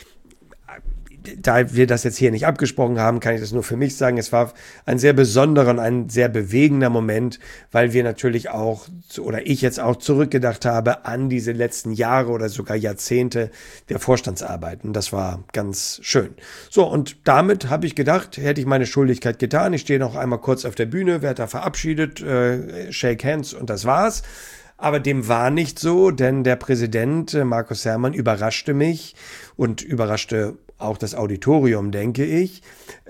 da wir das jetzt hier nicht abgesprochen haben, kann ich das nur für mich sagen. Es war ein sehr besonderer und ein sehr bewegender Moment, weil wir natürlich auch, oder ich jetzt auch zurückgedacht habe an diese letzten Jahre oder sogar Jahrzehnte der Vorstandsarbeiten. Das war ganz schön. So, und damit habe ich gedacht, hätte ich meine Schuldigkeit getan. Ich stehe noch einmal kurz auf der Bühne, werde da verabschiedet, shake hands und das war's. Aber dem war nicht so, denn der Präsident Markus Herrmann überraschte mich und überraschte auch das Auditorium, denke ich,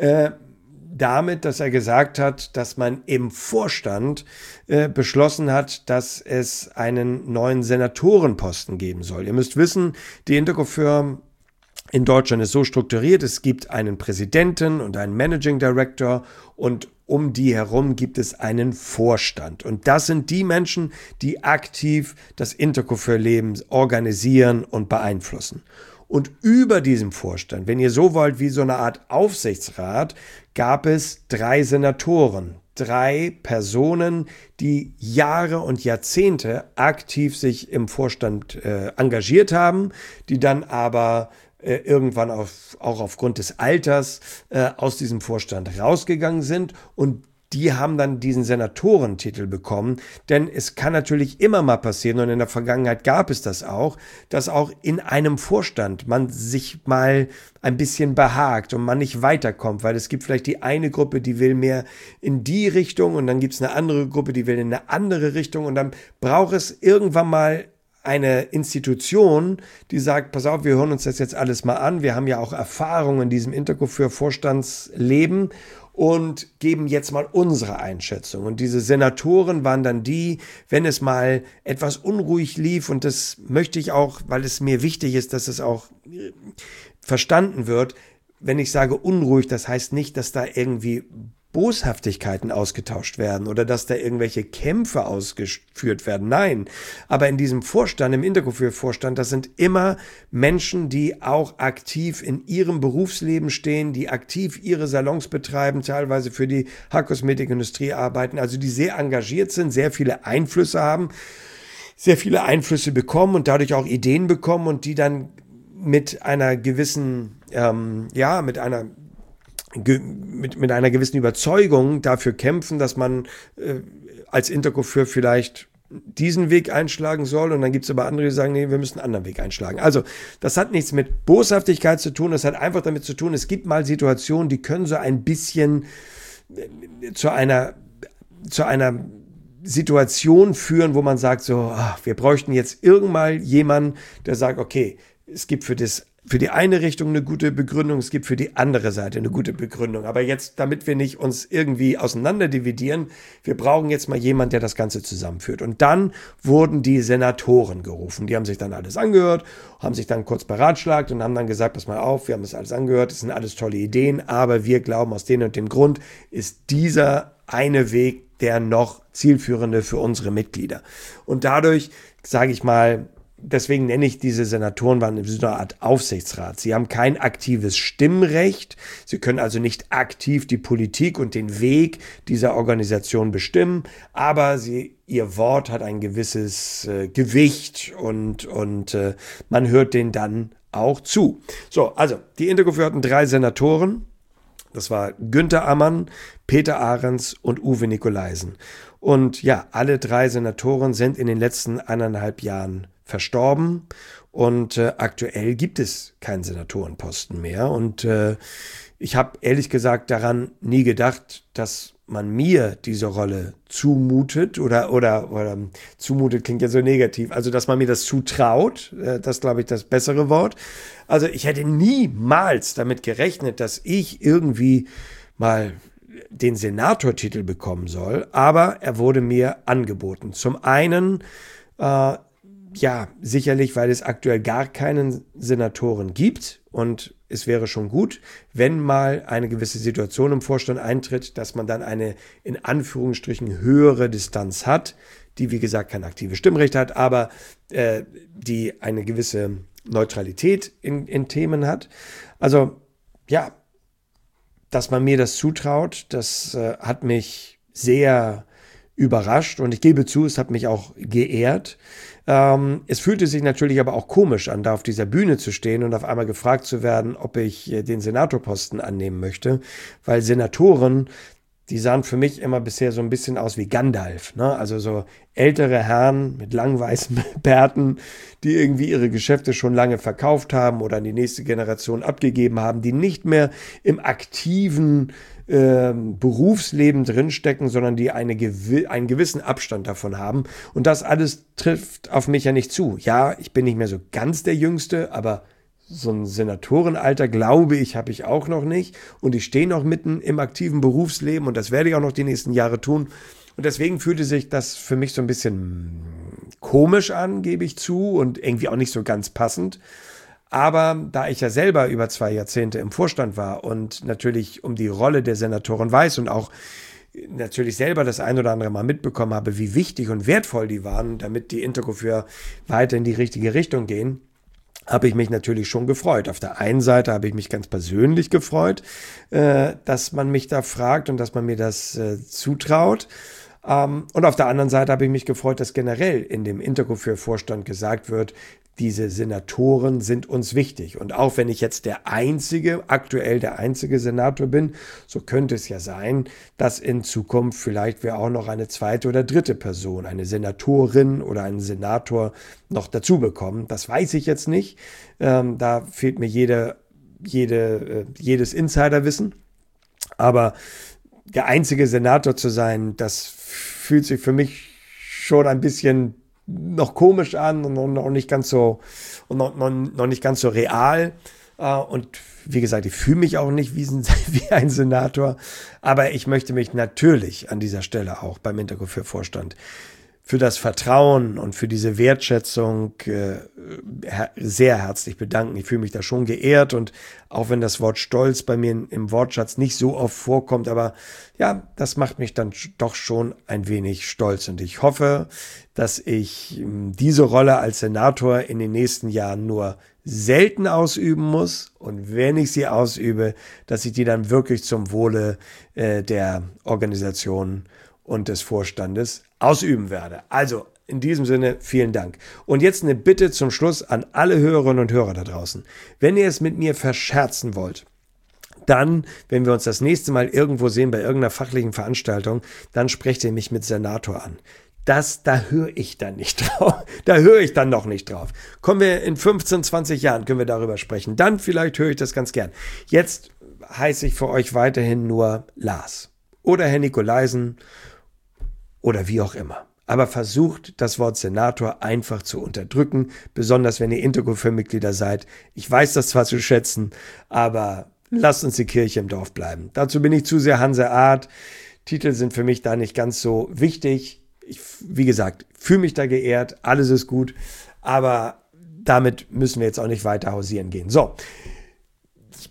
damit, dass er gesagt hat, dass man im Vorstand beschlossen hat, dass es einen neuen Senatorenposten geben soll. Ihr müsst wissen, die Intercoiffeur in Deutschland ist so strukturiert, es gibt einen Präsidenten und einen Managing Director und um die herum gibt es einen Vorstand. Und das sind die Menschen, die aktiv das Intercoiffeur-Leben organisieren und beeinflussen. Und über diesem Vorstand, wenn ihr so wollt, wie so eine Art Aufsichtsrat, gab es 3 Senatoren. 3 Personen, die Jahre und Jahrzehnte aktiv sich im Vorstand engagiert haben, die dann aber irgendwann auch aufgrund des Alters aus diesem Vorstand rausgegangen sind und die haben dann diesen Senatorentitel bekommen, denn es kann natürlich immer mal passieren und in der Vergangenheit gab es das auch, dass auch in einem Vorstand man sich mal ein bisschen behagt und man nicht weiterkommt, weil es gibt vielleicht die eine Gruppe, die will mehr in die Richtung und dann gibt es eine andere Gruppe, die will in eine andere Richtung und dann braucht es irgendwann mal eine Institution, die sagt, pass auf, wir hören uns das jetzt alles mal an, wir haben ja auch Erfahrung in diesem Intercoiffeur-Vorstandsleben und geben jetzt mal unsere Einschätzung. Und diese Senatoren waren dann die, wenn es mal etwas unruhig lief, und das möchte ich auch, weil es mir wichtig ist, dass es auch verstanden wird, wenn ich sage unruhig, das heißt nicht, dass da irgendwie Boshaftigkeiten ausgetauscht werden oder dass da irgendwelche Kämpfe ausgeführt werden. Nein, aber in diesem Vorstand, im Intercoiffeur-Vorstand, das sind immer Menschen, die auch aktiv in ihrem Berufsleben stehen, die aktiv ihre Salons betreiben, teilweise für die Haarkosmetikindustrie arbeiten, also die sehr engagiert sind, sehr viele Einflüsse haben, sehr viele Einflüsse bekommen und dadurch auch Ideen bekommen und die dann mit einer gewissen, mit einer gewissen Überzeugung dafür kämpfen, dass man als Intercoiffeur vielleicht diesen Weg einschlagen soll und dann gibt es aber andere, die sagen, nee, wir müssen einen anderen Weg einschlagen. Also das hat nichts mit Boshaftigkeit zu tun, das hat einfach damit zu tun, es gibt mal Situationen, die können so ein bisschen zu einer Situation führen, wo man sagt so, wir bräuchten jetzt irgendwann jemanden, der sagt, okay, es gibt für die eine Richtung eine gute Begründung, es gibt für die andere Seite eine gute Begründung. Aber jetzt, damit wir nicht uns irgendwie auseinander dividieren, wir brauchen jetzt mal jemanden, der das Ganze zusammenführt. Und dann wurden die Senatoren gerufen. Die haben sich dann alles angehört, haben sich dann kurz beratschlagt und haben dann gesagt, pass mal auf, wir haben das alles angehört, das sind alles tolle Ideen, aber wir glauben, aus dem und dem Grund ist dieser eine Weg der noch zielführende für unsere Mitglieder. Und dadurch, sage ich mal, deswegen nenne ich diese Senatoren so eine Art Aufsichtsrat. Sie haben kein aktives Stimmrecht. Sie können also nicht aktiv die Politik und den Weg dieser Organisation bestimmen, aber ihr Wort hat ein gewisses Gewicht und man hört denen dann auch zu. So, also die Intergruppe hatten 3 Senatoren. Das war Günther Ammann, Peter Ahrens und Uwe Nikolaisen. Und ja, alle 3 Senatoren sind in den letzten 1,5 Jahren verstorben und aktuell gibt es keinen Senatorenposten mehr. Und ich habe ehrlich gesagt daran nie gedacht, dass man mir diese Rolle zumutet oder zumutet klingt ja so negativ, also dass man mir das zutraut, das glaube ich das bessere Wort. Also ich hätte niemals damit gerechnet, dass ich irgendwie mal den Senatortitel bekommen soll, aber er wurde mir angeboten. Zum einen, sicherlich, weil es aktuell gar keinen Senatoren gibt und es wäre schon gut, wenn mal eine gewisse Situation im Vorstand eintritt, dass man dann eine in Anführungsstrichen höhere Distanz hat, die wie gesagt kein aktives Stimmrecht hat, aber die eine gewisse Neutralität in Themen hat. Also ja, dass man mir das zutraut, das hat mich sehr überrascht und ich gebe zu, es hat mich auch geehrt. Es fühlte sich natürlich aber auch komisch an, da auf dieser Bühne zu stehen und auf einmal gefragt zu werden, ob ich den Senatorposten annehmen möchte, weil Senatoren, die sahen für mich immer bisher so ein bisschen aus wie Gandalf, ne? Also so ältere Herren mit langen weißen Bärten, die irgendwie ihre Geschäfte schon lange verkauft haben oder an die nächste Generation abgegeben haben, die nicht mehr im aktiven Berufsleben drinstecken, sondern die einen gewissen Abstand davon haben. Und das alles trifft auf mich ja nicht zu. Ja, ich bin nicht mehr so ganz der Jüngste, aber so ein Senatorenalter, glaube ich, habe ich auch noch nicht. Und ich stehe noch mitten im aktiven Berufsleben und das werde ich auch noch die nächsten Jahre tun. Und deswegen fühlte sich das für mich so ein bisschen komisch an, gebe ich zu, und irgendwie auch nicht so ganz passend. Aber da ich ja selber über 2 Jahrzehnte im Vorstand war und natürlich um die Rolle der Senatoren weiß und auch natürlich selber das ein oder andere Mal mitbekommen habe, wie wichtig und wertvoll die waren, damit die Intergruppe weiter in die richtige Richtung gehen, habe ich mich natürlich schon gefreut. Auf der einen Seite habe ich mich ganz persönlich gefreut, dass man mich da fragt und dass man mir das zutraut. Und auf der anderen Seite habe ich mich gefreut, dass generell in dem Intergruppe-Vorstand gesagt wird, diese Senatoren sind uns wichtig. Und auch wenn ich jetzt aktuell der einzige Senator bin, so könnte es ja sein, dass in Zukunft vielleicht wir auch noch eine 2. oder 3. Person, eine Senatorin oder einen Senator noch dazu bekommen. Das weiß ich jetzt nicht. Da fehlt mir jedes Insiderwissen. Aber der einzige Senator zu sein, das fühlt sich für mich schon ein bisschen noch komisch an und noch nicht ganz so real. Und wie gesagt, ich fühle mich auch nicht wie ein Senator. Aber ich möchte mich natürlich an dieser Stelle auch beim Intergruppe-Vorstand für das Vertrauen und für diese Wertschätzung sehr herzlich bedanken. Ich fühle mich da schon geehrt und auch wenn das Wort Stolz bei mir im Wortschatz nicht so oft vorkommt, aber ja, das macht mich dann doch schon ein wenig stolz und ich hoffe, dass ich diese Rolle als Senator in den nächsten Jahren nur selten ausüben muss und wenn ich sie ausübe, dass ich die dann wirklich zum Wohle der Organisation und des Vorstandes ausüben werde. Also in diesem Sinne vielen Dank. Und jetzt eine Bitte zum Schluss an alle Hörerinnen und Hörer da draußen. Wenn ihr es mit mir verscherzen wollt, dann, wenn wir uns das nächste Mal irgendwo sehen bei irgendeiner fachlichen Veranstaltung, dann sprecht ihr mich mit Senator an. Da höre ich dann nicht drauf. Da höre ich dann noch nicht drauf. Kommen wir in 15, 20 Jahren, können wir darüber sprechen. Dann vielleicht höre ich das ganz gern. Jetzt heiße ich für euch weiterhin nur Lars oder Herr Nikolaisen oder wie auch immer. Aber versucht, das Wort Senator einfach zu unterdrücken, besonders wenn ihr Intergruppe-Mitglieder seid. Ich weiß das zwar zu schätzen, aber lasst uns die Kirche im Dorf bleiben. Dazu bin ich zu sehr Hanseat. Titel sind für mich da nicht ganz so wichtig. Ich, wie gesagt, fühle mich da geehrt, alles ist gut, aber damit müssen wir jetzt auch nicht weiter hausieren gehen. So,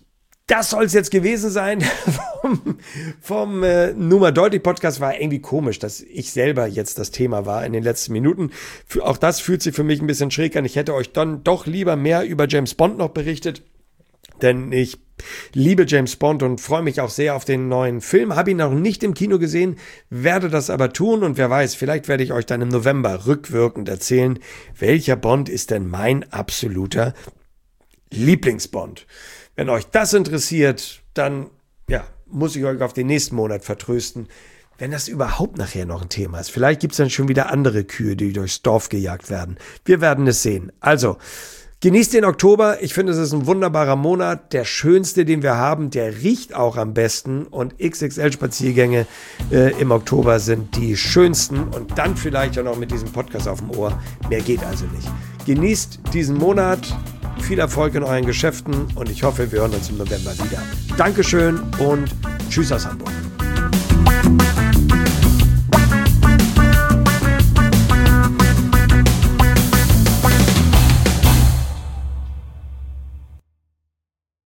Das soll es jetzt gewesen sein vom Nun mal deutlich Podcast. War irgendwie komisch, dass ich selber jetzt das Thema war in den letzten Minuten. Auch das fühlt sich für mich ein bisschen schräg an. Ich hätte euch dann doch lieber mehr über James Bond noch berichtet, denn ich liebe James Bond und freue mich auch sehr auf den neuen Film. Habe ihn noch nicht im Kino gesehen, werde das aber tun und wer weiß, vielleicht werde ich euch dann im November rückwirkend erzählen, welcher Bond ist denn mein absoluter Lieblingsbond. Wenn euch das interessiert, dann muss ich euch auf den nächsten Monat vertrösten, wenn das überhaupt nachher noch ein Thema ist. Vielleicht gibt es dann schon wieder andere Kühe, die durchs Dorf gejagt werden. Wir werden es sehen. Also, genießt den Oktober. Ich finde, es ist ein wunderbarer Monat. Der schönste, den wir haben. Der riecht auch am besten. Und XXL-Spaziergänge im Oktober sind die schönsten. Und dann vielleicht auch noch mit diesem Podcast auf dem Ohr. Mehr geht also nicht. Genießt diesen Monat. Viel Erfolg in euren Geschäften und ich hoffe, wir hören uns im November wieder. Dankeschön und tschüss aus Hamburg.